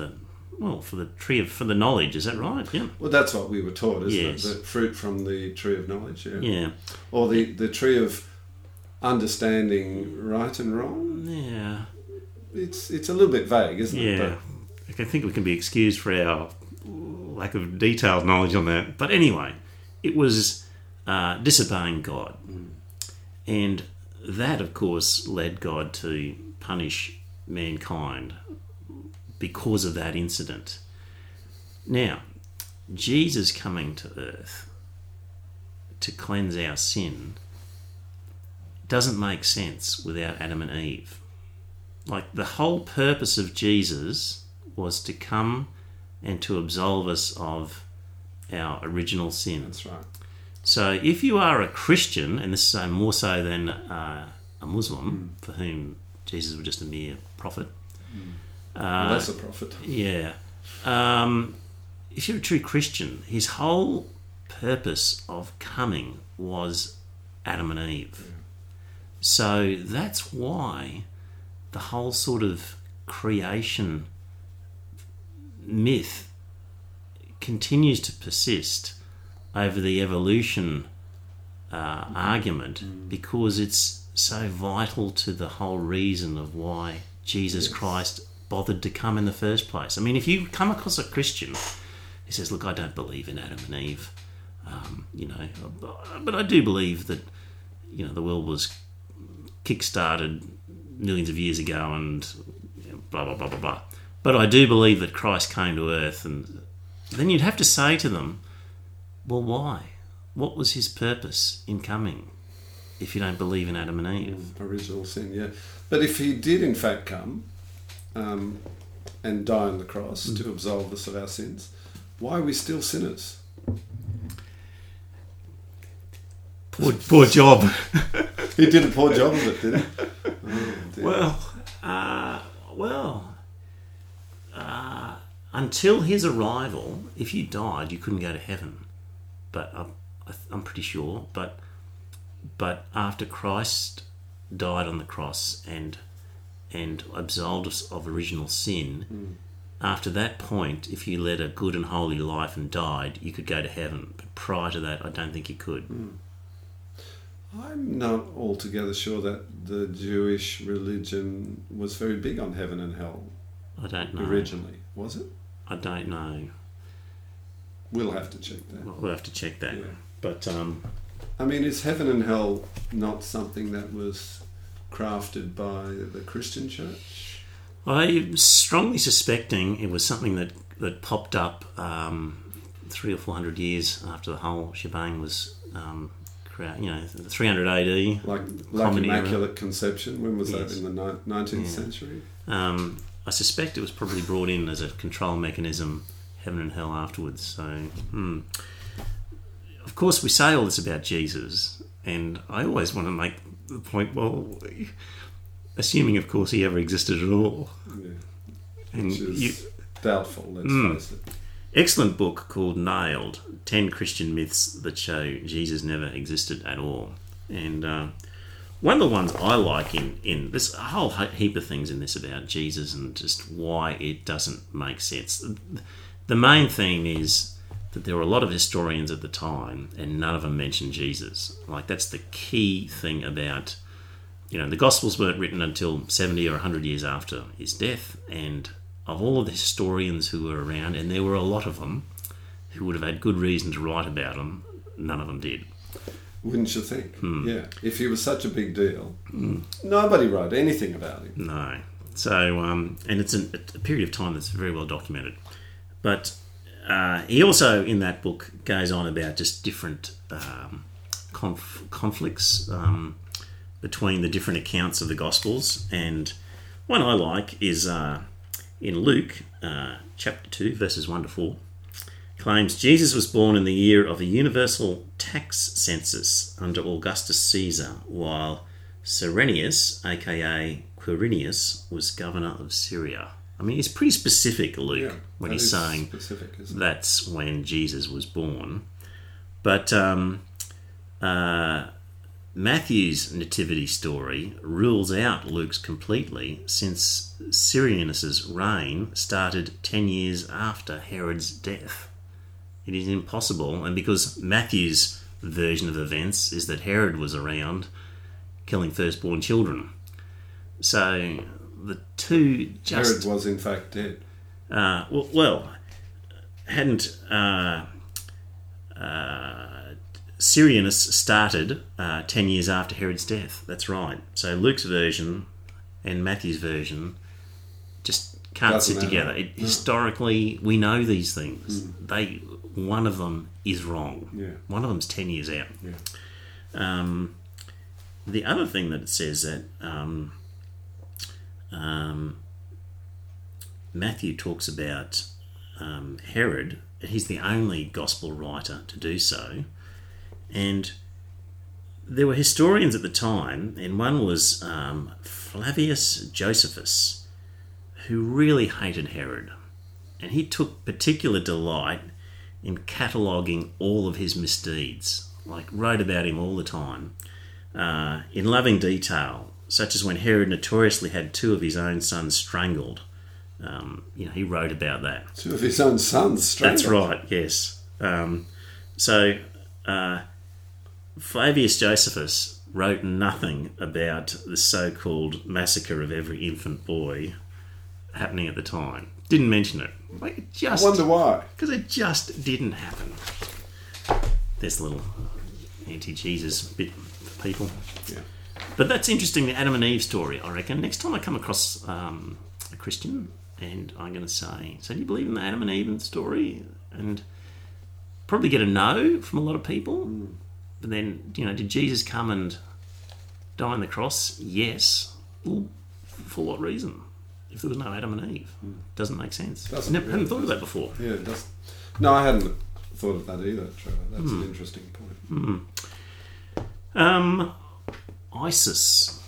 the knowledge. Is that right? Yeah. Well, that's what we were taught, isn't Yes. it? The fruit from the tree of knowledge. Yeah. Yeah. Or the tree of understanding right and wrong. Yeah. It's a little bit vague, isn't it? Yeah. I think we can be excused for our lack of detailed knowledge on that. But anyway, it was disobeying God. And that, of course, led God to punish mankind because of that incident. Now, Jesus coming to earth to cleanse our sin doesn't make sense without Adam and Eve. Like, the whole purpose of Jesus was to come and to absolve us of our original sin. That's right. So if you are a Christian, and this is more so than a Muslim, for whom Jesus was just a mere prophet. Less a prophet. Yeah. If you're a true Christian, his whole purpose of coming was Adam and Eve. Yeah. So that's why the whole sort of creation myth continues to persist over the evolution argument, because it's so vital to the whole reason of why Jesus Christ bothered to come in the first place. I mean, if you come across a Christian who says, look, I don't believe in Adam and Eve, but I do believe that, the world was kick-started millions of years ago and blah, blah, blah, blah, blah. But I do believe that Christ came to earth, and then you'd have to say to them, well, why? What was his purpose in coming if you don't believe in Adam and Eve? Original sin, yeah. But if he did in fact come and die on the cross to absolve us of our sins, why are we still sinners? Poor job. He did a poor job of it, didn't he? Until his arrival, if you died, you couldn't go to heaven. But I'm pretty sure. But after Christ died on the cross and absolved us of original sin, after that point, if you led a good and holy life and died, you could go to heaven. But prior to that, I don't think you could. I'm not altogether sure that the Jewish religion was very big on heaven and hell. I don't know. Originally, was it? I don't know. We'll have to check that. We'll have to check that. Yeah. But I mean, is heaven and hell not something that was crafted by the Christian church? I'm strongly suspecting it was something that popped up 300 or 400 years after the whole shebang was 300 AD. Like Immaculate Conception. When was that? In the 19th century? I suspect it was probably brought in as a control mechanism, heaven and hell afterwards. So, of course, we say all this about Jesus, and I always want to make the point, well, assuming, of course, he ever existed at all. Yeah. And which is doubtful, let's face it. Excellent book called Nailed, 10 Christian Myths That Show Jesus Never Existed at All. And one of the ones I like in there's a whole heap of things in this about Jesus and just why it doesn't make sense. The main thing is that there were a lot of historians at the time and none of them mentioned Jesus. Like, that's the key thing about, the Gospels weren't written until 70 or 100 years after his death, and of all of the historians who were around, and there were a lot of them who would have had good reason to write about him, none of them did. Wouldn't you think? Yeah. If he was such a big deal, nobody wrote anything about him. No. So, and it's a period of time that's very well documented. But he also, in that book, goes on about just different conflicts between the different accounts of the Gospels. And one I like is in Luke, chapter 2, verses 1 to 4. Claims Jesus was born in the year of a universal tax census under Augustus Caesar, while Cyrenius, aka Quirinius, was governor of Syria. I mean, he's pretty specific, Luke, when he's saying that's when Jesus was born. But Matthew's nativity story rules out Luke's completely, since Cyrenius' reign started 10 years after Herod's death. It is impossible, and because Matthew's version of events is that Herod was around killing firstborn children. So the two just... Herod was in fact dead. Hadn't Cyrenius started 10 years after Herod's death. That's right. So Luke's version and Matthew's version just can't sit together. Historically, we know these things. One of them is wrong. Yeah. One of them's 10 years out. Yeah. The other thing that it says that Matthew talks about Herod. He's the only gospel writer to do so. And there were historians at the time, and one was Flavius Josephus, who really hated Herod. And he took particular delight in cataloguing all of his misdeeds, like wrote about him all the time, in loving detail, such as when Herod notoriously had 2 of his own sons strangled. He wrote about that. 2 of his own sons strangled? That's right, yes. Flavius Josephus wrote nothing about the so-called massacre of every infant boy happening at the time. Didn't mention it. I wonder why. Because it just didn't happen. There's a little anti-Jesus bit for people. Yeah. But that's interesting, the Adam and Eve story, I reckon. Next time I come across a Christian, and I'm going to say, so do you believe in the Adam and Eve story? And probably get a no from a lot of people. But then, did Jesus come and die on the cross? Yes. Well, for what reason? If there was no Adam and Eve. Doesn't make sense. Hadn't thought of that before. Yeah, it does. No, I hadn't thought of that either, Trevor. That's an interesting point. ISIS.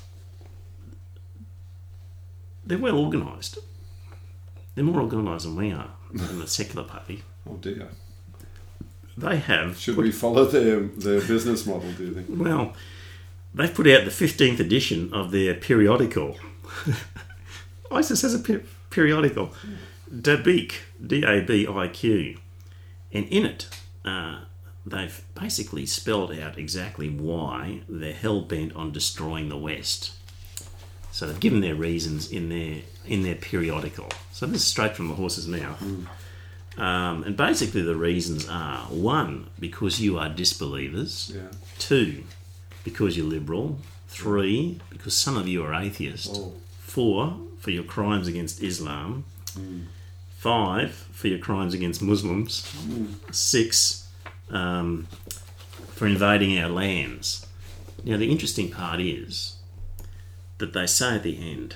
They're well organised. They're more organised than we are in the secular party. Oh dear. They have... Should we follow their business model, do you think? Well, they've put out the 15th edition of their periodical. ISIS has a periodical, Dabiq, D-A-B-I-Q. And in it, they've basically spelled out exactly why they're hell-bent on destroying the West. So they've given their reasons in their periodical. So this is straight from the horse's mouth. And basically the reasons are, 1, because you are disbelievers. Yeah. 2, because you're liberal. 3, because some of you are atheist. 4, for your crimes against Islam. 5, for your crimes against Muslims. 6, for invading our lands. Now the interesting part is that they say at the end,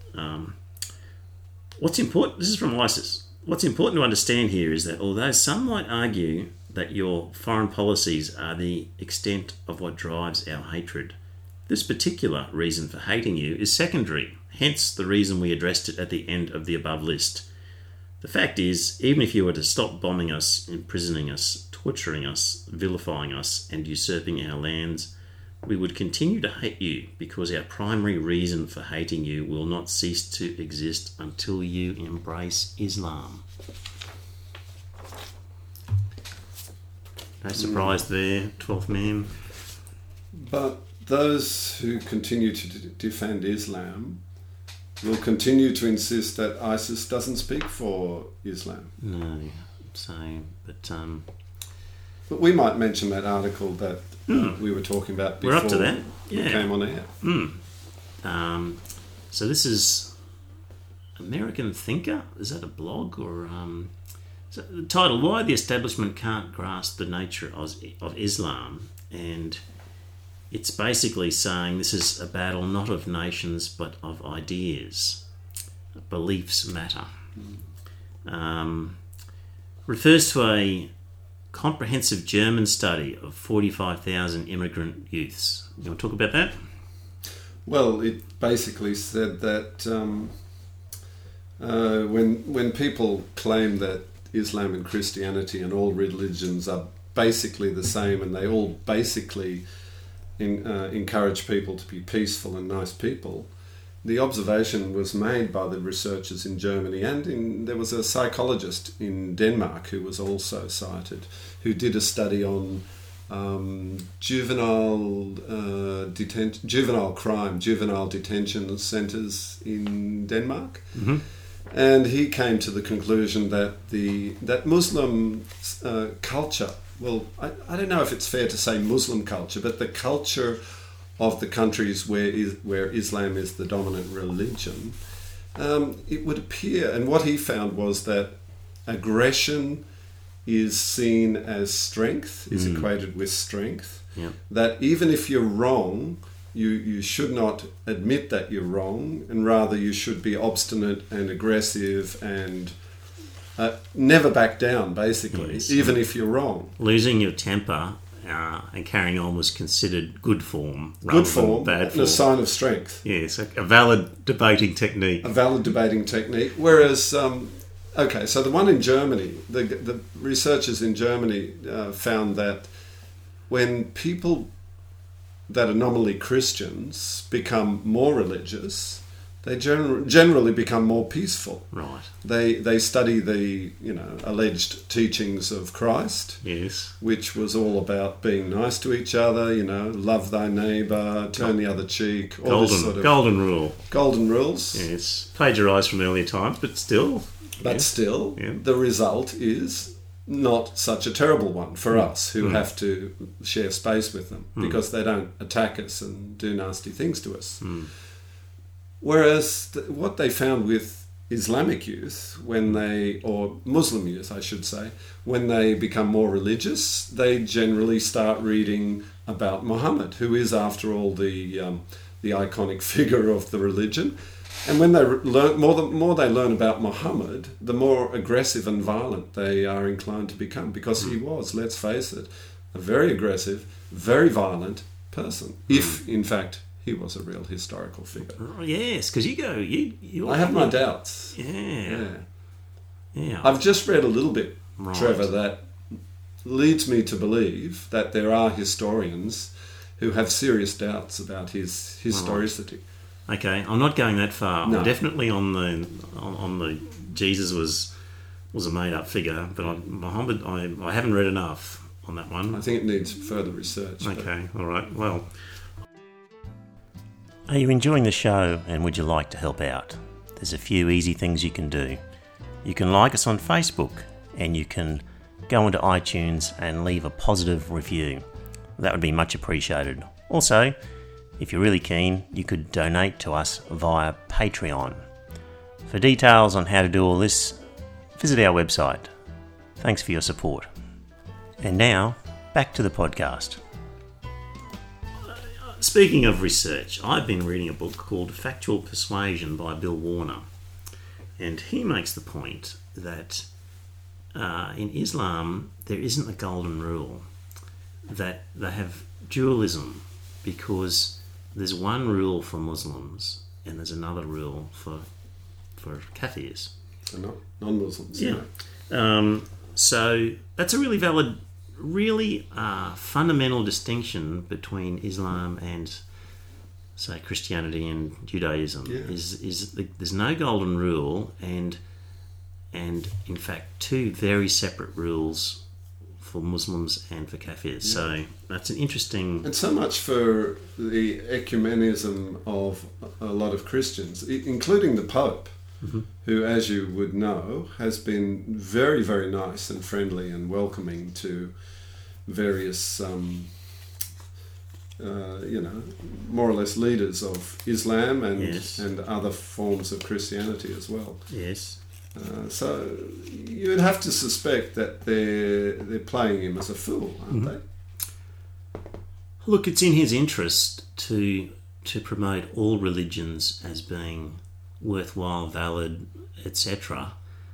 what's important, this is from ISIS, what's important to understand here is that although some might argue that your foreign policies are the extent of what drives our hatred, this particular reason for hating you is secondary, hence the reason we addressed it at the end of the above list. The fact is, even if you were to stop bombing us, imprisoning us, torturing us, vilifying us, and usurping our lands, we would continue to hate you because our primary reason for hating you will not cease to exist until you embrace Islam. No surprise there, 12th man. But those who continue to defend Islam will continue to insist that ISIS doesn't speak for Islam. No, so, But we might mention that article that we were talking about before. We're up to that. Yeah. We came on air. So this is American Thinker. Is that a blog or? So the title: Why the Establishment Can't Grasp the Nature of Islam, and it's basically saying this is a battle not of nations but of ideas. Beliefs matter. Refers to a comprehensive German study of 45,000 immigrant youths. You want to talk about that? Well, it basically said that when people claim that Islam and Christianity and all religions are basically the same and they all basically encourage people to be peaceful and nice people, the observation was made by the researchers in Germany, and there was a psychologist in Denmark who was also cited, who did a study on juvenile detention centres in Denmark. Mm-hmm. And he came to the conclusion that Muslim culture, well, I don't know if it's fair to say Muslim culture, but the culture of the countries where Islam is the dominant religion, it would appear, and what he found was that aggression is seen as strength, is equated with strength, that even if you're wrong, you should not admit that you're wrong, and rather you should be obstinate and aggressive and never back down, basically, even if you're wrong. Losing your temper and carrying on was considered good form Good form, bad and form. a sign of strength. Yes, a valid debating technique. A valid debating technique. Whereas, so the one in Germany, the researchers in Germany found that when people that are nominally Christians become more religious, they generally become more peaceful. Right. They study the alleged teachings of Christ, Yes. which was all about being nice to each other. Love thy neighbour, turn the other cheek. All this sort of Golden rule. golden rules. Yes. Plagiarised from earlier times, but still. But yes. still, Yeah. the result is not such a terrible one for us who have to share space with them because they don't attack us and do nasty things to us. Whereas what they found with Islamic youth, or Muslim youth, I should say, when they become more religious, they generally start reading about Muhammad, who is, after all, the iconic figure of the religion. And when they learn more they learn about Muhammad, the more aggressive and violent they are inclined to become, because he was, let's face it, a very aggressive, very violent person. If, in fact, he was a real historical figure. Oh, yes, because you I have my doubts. Yeah. I've just read a little bit, Right. Trevor, that leads me to believe that there are historians who have serious doubts about his historicity. Okay, I'm not going that far. No. I'm definitely on the Jesus was a made up figure, but Muhammad, I haven't read enough on that one. I think it needs further research. but- Okay, all right. Well, are you enjoying the show and would you like to help out? There's a few easy things you can do. You can like us on Facebook and you can go into iTunes and leave a positive review. That would be much appreciated. Also, if you're really keen, you could donate to us via Patreon. For details on how to do all this, visit our website. Thanks for your support. And now, back to the podcast. Speaking of research, I've been reading a book called Factual Persuasion by Bill Warner. And he makes the point that in Islam, there isn't a golden rule, that they have dualism because there's one rule for Muslims and there's another rule for Kafirs. So not non-Muslims. Yeah. So that's a really valid, really fundamental distinction between Islam and, say, Christianity and Judaism. Yeah. There's no golden rule and in fact two very separate rules for Muslims and for Kafirs. Yeah. So that's an interesting... And so much for the ecumenism of a lot of Christians, including the Pope, who, as you would know, has been very, very nice and friendly and welcoming to various, more or less leaders of Islam and, Yes. and other forms of Christianity as well. Yes. So you'd have to suspect that they're playing him as a fool, aren't they? Look, it's in his interest to promote all religions as being worthwhile, valid, etc.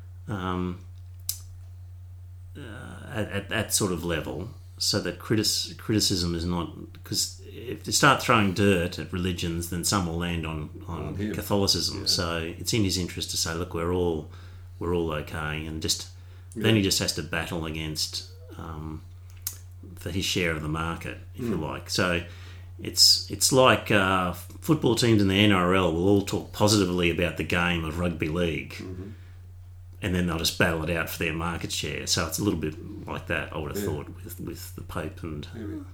At that sort of level, so that criticism is not... Because if they start throwing dirt at religions, then some will land on Catholicism. Yeah. So it's in his interest to say, look, we're all okay, and then he just has to battle against for his share of the market, if you like. So it's like football teams in the NRL will all talk positively about the game of rugby league, and then they'll just battle it out for their market share. So it's a little bit like that, I would have thought, with the Pope and.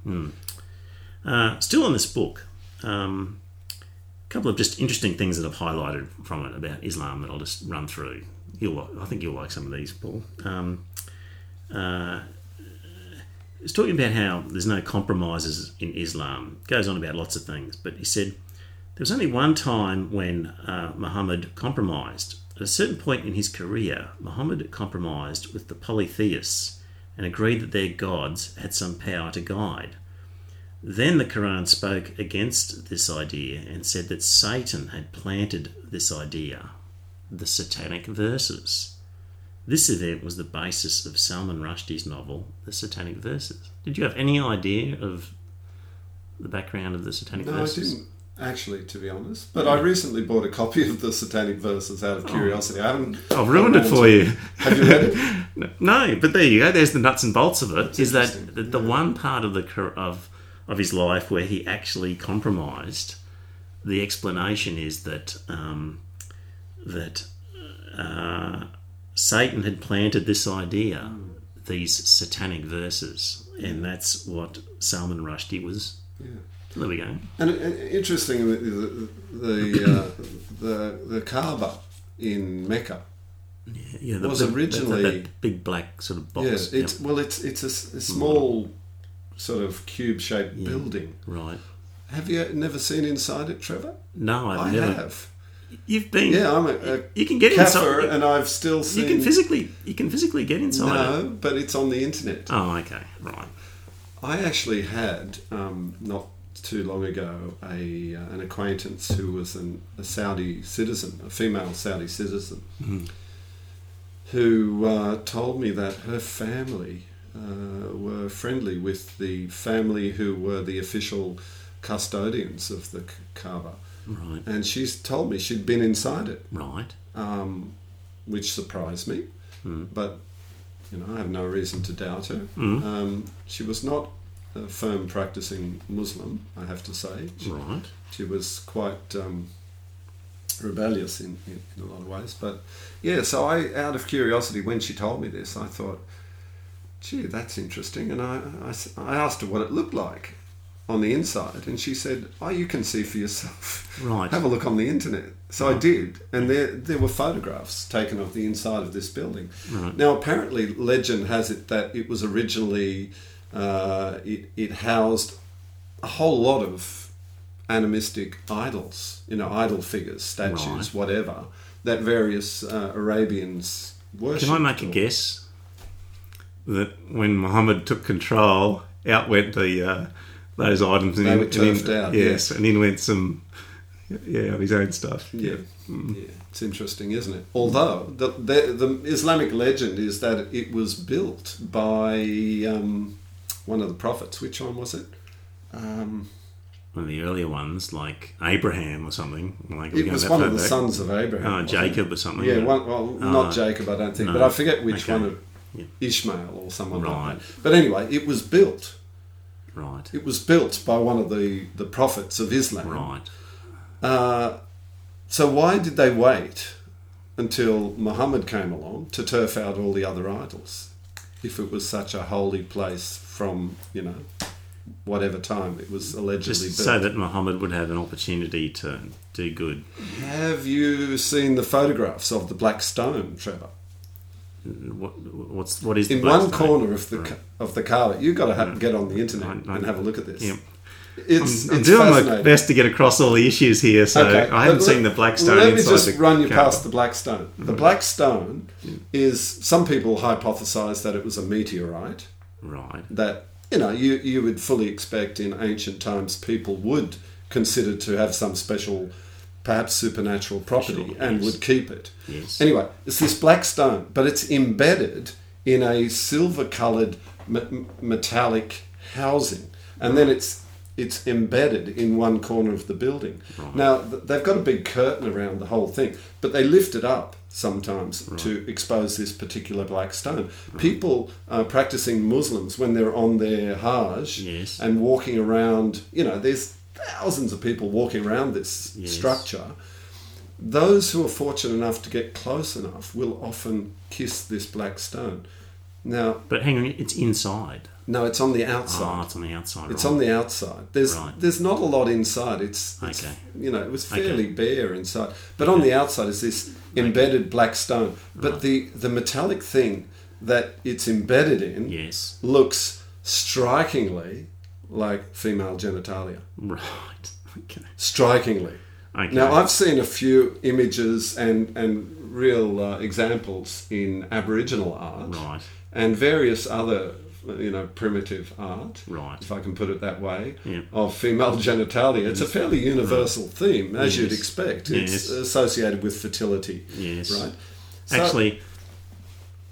Still on this book, a couple of just interesting things that I've highlighted from it about Islam that I'll just run through. I think you'll like some of these, Paul. He's talking about how there's no compromises in Islam. Goes on about lots of things, but he said there was only one time when Muhammad compromised. At a certain point in his career, Muhammad compromised with the polytheists and agreed that their gods had some power to guide. Then the Quran spoke against this idea and said that Satan had planted this idea, the satanic verses. This event was the basis of Salman Rushdie's novel, The Satanic Verses. Did you have any idea of the background of The Satanic Verses? No, I didn't, actually, to be honest. But I recently bought a copy of The Satanic Verses out of curiosity. I haven't... I've ruined it for you. Have you read it? No, but there you go. There's the nuts and bolts of it. Is that the one part of of his life where he actually compromised? The explanation is that Satan had planted this idea, these satanic verses, and that's what Salman Rushdie was. Yeah. So there we go. And interesting, the Kaaba in Mecca was originally that big black sort of box. Yeah, it's a small sort of cube-shaped building. Right. Have you never seen inside it, Trevor? No, I never. have. You've been. Yeah, I'm a you can get Kaffir, inside, and I've still seen. You can physically get inside. No, but it's on the internet. Oh, okay, right. I actually had not too long ago an acquaintance who was a Saudi citizen, a female Saudi citizen, who told me that her family were friendly with the family who were the official custodians of the Kaaba. Right. And she's told me she'd been inside it. Right. Which surprised me. But, I have no reason to doubt her. She was not a firm practicing Muslim, I have to say. She was quite rebellious in a lot of ways. But, yeah, so I, out of curiosity, when she told me this, I thought, gee, that's interesting. And I asked her what it looked like on the inside, and she said, oh, you can see for yourself. Right. Have a look on the internet. So I did, and there were photographs taken of the inside of this building. Right. Now, apparently, legend has it that it was originally, it housed a whole lot of animistic idols, idol figures, statues, whatever, that various Arabians worshipped. Can I make a guess that when Muhammad took control, out went those items, and they were turfed out. Yes, and in went some of his own stuff. Yeah, it's interesting, isn't it? Although the Islamic legend is that it was built by one of the prophets. Which one was it? One of the earlier ones, like Abraham or something. It was one of the sons of Abraham. Oh, Jacob or something. Yeah, not Jacob, I don't think, but I forget which one of Ishmael or someone like that. But anyway, it was built. Right. It was built by one of the prophets of Islam. Right. So why did they wait until Muhammad came along to turf out all the other idols, if it was such a holy place from, whatever time it was allegedly built? So that Muhammad would have an opportunity to do good. Have you seen the photographs of the Black Stone, Trevor? What is the in Black one Stone? corner of the Kaaba? You've got to get on the internet and have a look at this. Yeah. I'm doing my best to get across all the issues here, so okay. I haven't seen the Black Stone. Let me just run you past the Black Stone. The Black Stone is, some people hypothesize that it was a meteorite. Right. That, you would fully expect in ancient times people would consider to have some special, perhaps supernatural property and would keep it. Yes. Anyway, it's this black stone, but it's embedded in a silver-coloured metallic housing, and then it's embedded in one corner of the building. Right. Now, they've got a big curtain around the whole thing, but they lift it up sometimes to expose this particular black stone. Right. People practicing Muslims, when they're on their Hajj and walking around, there's thousands of people walking around this structure. Those who are fortunate enough to get close enough will often kiss this black stone. Now, but hang on, it's inside. No, it's on the outside. Oh, it's on the outside. It's on the outside. There's not a lot inside. It's it was fairly bare inside, but on the outside is this embedded black stone. But the metallic thing that it's embedded in looks strikingly like female genitalia. Right. Okay. Strikingly. Okay. Now, I've seen a few images and real examples in Aboriginal art and various other, primitive art, if I can put it that way, of female genitalia. It's a fairly universal theme, as you'd expect. It's associated with fertility. Yes. Right? So, actually,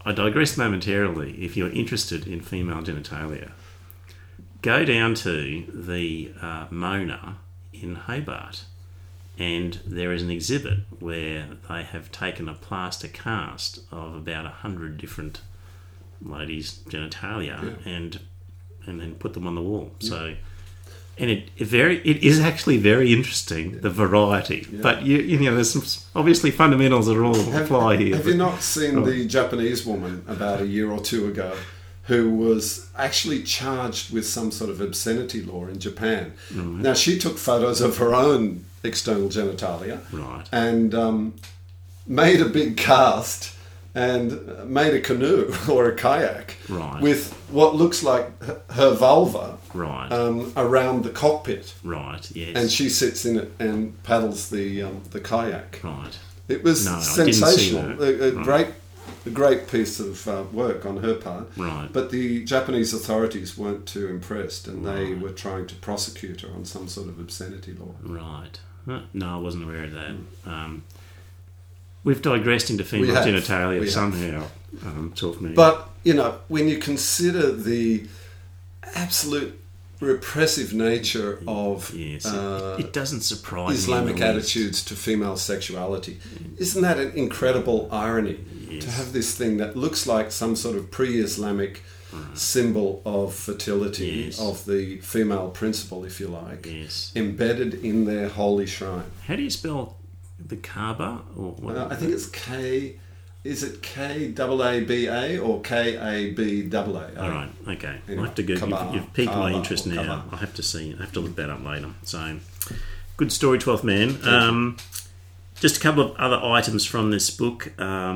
I digress momentarily. If you're interested in female genitalia, go down to the Mona in Hobart, and there is an exhibit where they have taken a plaster cast of about 100 different ladies' genitalia and then put them on the wall. So, and it is actually very interesting, the variety. But you know, there's some obviously fundamentals that all apply here. Have you not seen the Japanese woman about a year or two ago who was actually charged with some sort of obscenity law in Japan? Right. Now, she took photos of her own external genitalia, Right. and made a big cast and made a canoe or a kayak Right. with what looks like her vulva Right. around the cockpit, Right. Yes. and she sits in it and paddles the kayak. Right. It was No, I didn't see sensational, that. a great piece of work on her part. Right. But the Japanese authorities weren't too impressed, and they were trying to prosecute her on some sort of obscenity law. Right. No, I wasn't aware of that. We've digressed into female We have. genitalia somehow. Talk me. But, you know, when you consider the absolute repressive nature of yes, it doesn't surprise me Islamic in the least. attitudes to female sexuality, isn't that an incredible irony? Yes. To have this thing that looks like some sort of pre-Islamic symbol of fertility, Yes. of the female principle, if you like, Yes. embedded in their holy shrine. How do you spell the Kaaba? Or what? I think it's K. Is it Kaaba or Kabaa? All right. Okay. Anyway, I'll have to go. Kaaba, You've piqued my Kaaba, interest or now. Kaaba. I'll have to see. I have to look that up later. So, good story, 12th Man. Just a couple of other items from this book.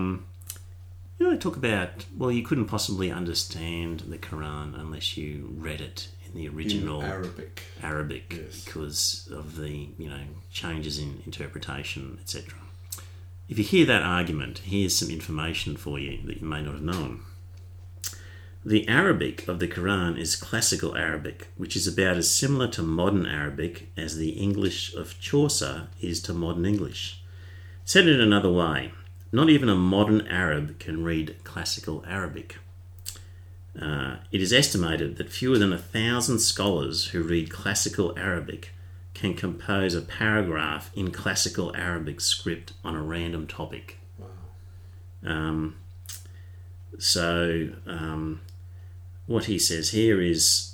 You know, they talk about, well, you couldn't possibly understand the Quran unless you read it in the original In Arabic. Yes. because of the, changes in interpretation, etc. If you hear that argument, here's some information for you that you may not have known. The Arabic of the Quran is classical Arabic, which is about as similar to modern Arabic as the English of Chaucer is to modern English. Said in another way, not even a modern Arab can read classical Arabic. It is estimated that fewer than 1,000 scholars who read classical Arabic can compose a paragraph in classical Arabic script on a random topic. Wow. What he says here is,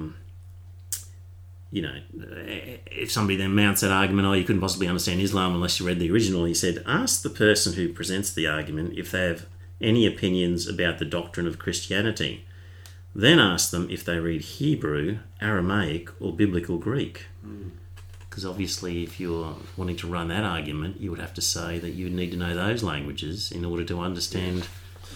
if somebody then mounts that argument, you couldn't possibly understand Islam unless you read the original, he said, ask the person who presents the argument if they have any opinions about the doctrine of Christianity. Then ask them if they read Hebrew, Aramaic, or Biblical Greek. Because obviously, if you're wanting to run that argument, you would have to say that you need to know those languages in order to understand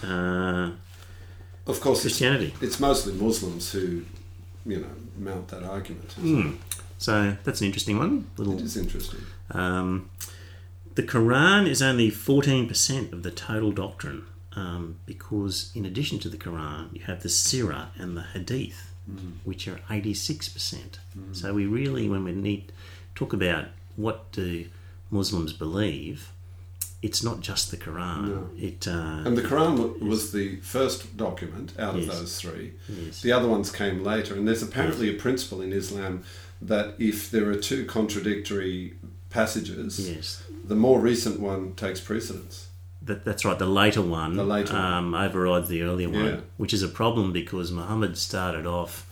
Of course, Christianity. It's mostly Muslims who, mount that argument. So that's an interesting one. It is interesting. The Quran is only 14% of the total doctrine, because in addition to the Quran, you have the Sirah and the Hadith, which are 86%. So we really, when we talk about what do Muslims believe, it's not just the Quran. No. And the Quran was the first document out of those three. Yes. The other ones came later, and there's apparently a principle in Islam that if there are two contradictory passages, the more recent one takes precedence. That's right, the later one, overrides the earlier one, which is a problem because Muhammad started off,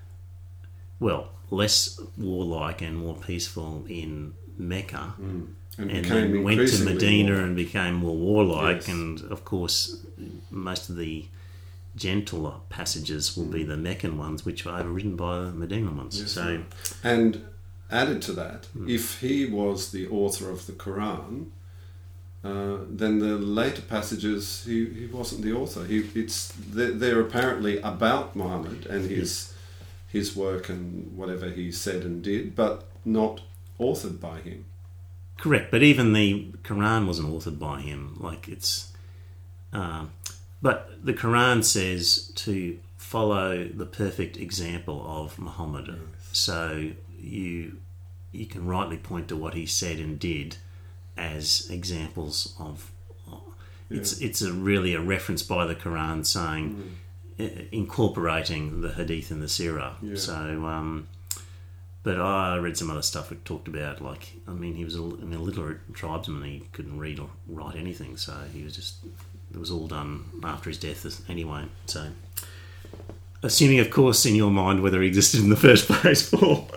less warlike and more peaceful in Mecca, and then went to Medina and became more warlike, and of course most of the gentler passages will be the Meccan ones, which were overridden by the Medina ones. Yes, and added to that, if he was the author of the Quran, then the later passages he wasn't the author. They're apparently about Muhammad and his work and whatever he said and did, but not authored by him. Correct, but even the Quran wasn't authored by him. But the Quran says to follow the perfect example of Muhammad. Yes. So you can rightly point to what he said and did as examples of. It's really a reference by the Quran saying, incorporating the Hadith and the Sirah. Yeah. So, but I read some other stuff it talked about, like, I mean, he was an illiterate tribesman. He couldn't read or write anything, so he was just, it was all done after his death anyway. So, assuming, of course, in your mind whether he existed in the first place, Paul.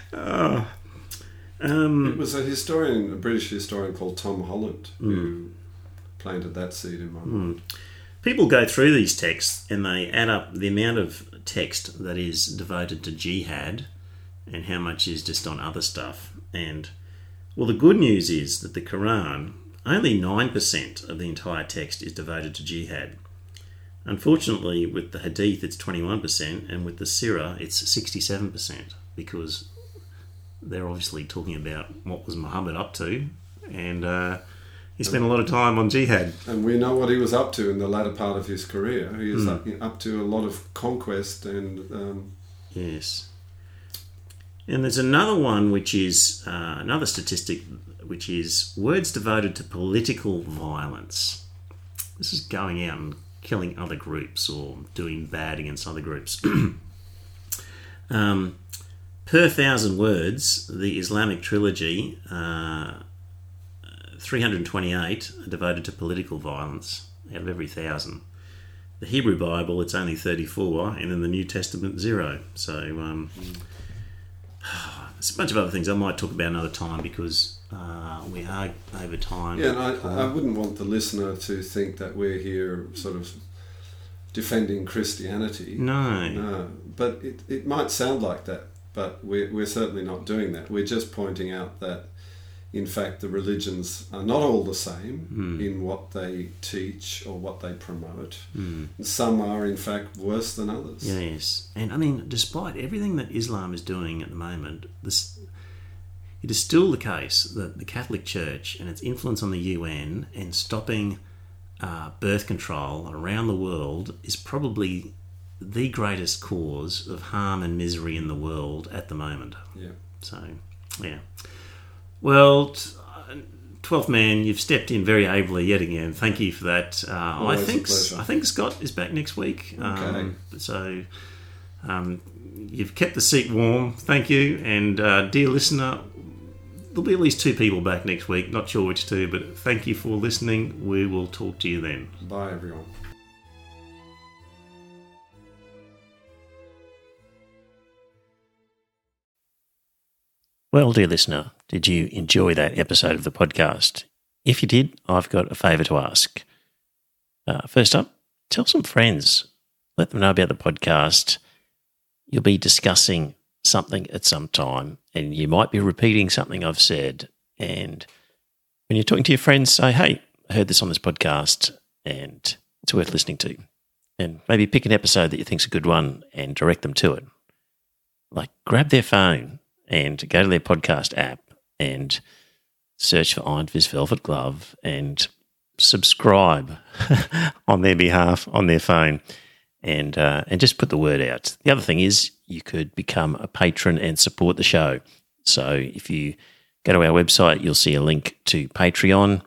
It was a British historian called Tom Holland who planted that seed in my mind. People go through these texts and they add up the amount of text that is devoted to jihad and how much is just on other stuff. And, well, the good news is that the Quran, only 9% of the entire text is devoted to jihad. Unfortunately, with the Hadith, it's 21%, and with the Sirah, it's 67%, because they're obviously talking about what was Muhammad up to, and he spent a lot of time on jihad. And we know what he was up to in the latter part of his career. He was up to a lot of conquest and... Yes. And there's another one, which is another statistic, which is words devoted to political violence. This is going out and killing other groups or doing bad against other groups. Per 1,000 words, the Islamic trilogy, 328 are devoted to political violence out of every 1,000. The Hebrew Bible, it's only 34, and in the New Testament, 0. So there's a bunch of other things I might talk about another time, because we are over time. Yeah, and I wouldn't want the listener to think that we're here sort of defending Christianity. No. But it might sound like that, but we're certainly not doing that. We're just pointing out that, in fact, the religions are not all the same in what they teach or what they promote. And some are, in fact, worse than others. Yes. And, I mean, despite everything that Islam is doing at the moment, it is still the case that the Catholic Church and its influence on the UN and stopping birth control around the world is probably the greatest cause of harm and misery in the world at the moment. Yeah. So, yeah. Well, 12th man, you've stepped in very ably yet again. Thank you for that. I think Scott is back next week. Okay. So you've kept the seat warm. Thank you. And dear listener, there'll be at least 2 people back next week. Not sure which 2, but thank you for listening. We will talk to you then. Bye, everyone. Well, dear listener, did you enjoy that episode of the podcast? If you did, I've got a favour to ask. First up, tell some friends. Let them know about the podcast. You'll be discussing something at some time, and you might be repeating something I've said. And when you're talking to your friends, say, hey, I heard this on this podcast, and it's worth listening to. And maybe pick an episode that you think's a good one and direct them to it. Like, grab their phone and go to their podcast app and search for Iron Fist Velvet Glove and subscribe on their behalf on their phone, and just put the word out. The other thing is you could become a patron and support the show. So if you go to our website, you'll see a link to Patreon,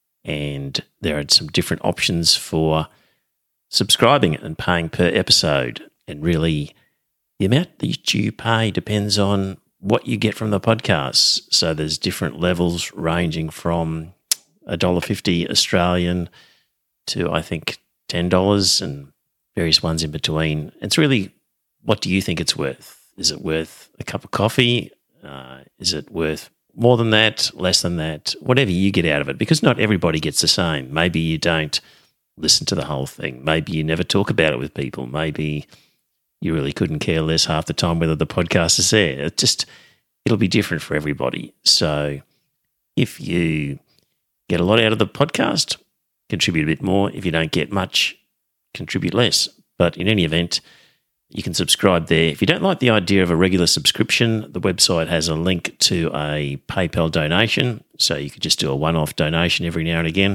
and there are some different options for subscribing and paying per episode. And really, the amount that you pay depends on what you get from the podcast. So there's different levels ranging from $1.50 Australian to, I think, $10 and various ones in between. It's really, what do you think it's worth? Is it worth a cup of coffee? Is it worth more than that, less than that? Whatever you get out of it, because not everybody gets the same. Maybe you don't listen to the whole thing. Maybe you never talk about it with people. Maybe you really couldn't care less half the time whether the podcast is there. It'll be different for everybody. So if you get a lot out of the podcast, contribute a bit more. If you don't get much, contribute less. But in any event, you can subscribe there. If you don't like the idea of a regular subscription, the website has a link to a PayPal donation. So you could just do a one-off donation every now and again.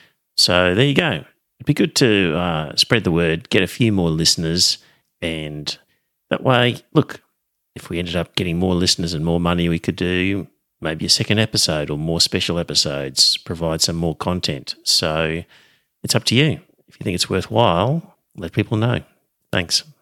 So there you go. It'd be good to spread the word, get a few more listeners. And that way, look, if we ended up getting more listeners and more money, we could do maybe a second episode or more special episodes, provide some more content. So It's up to you. If you think it's worthwhile, let people know. Thanks.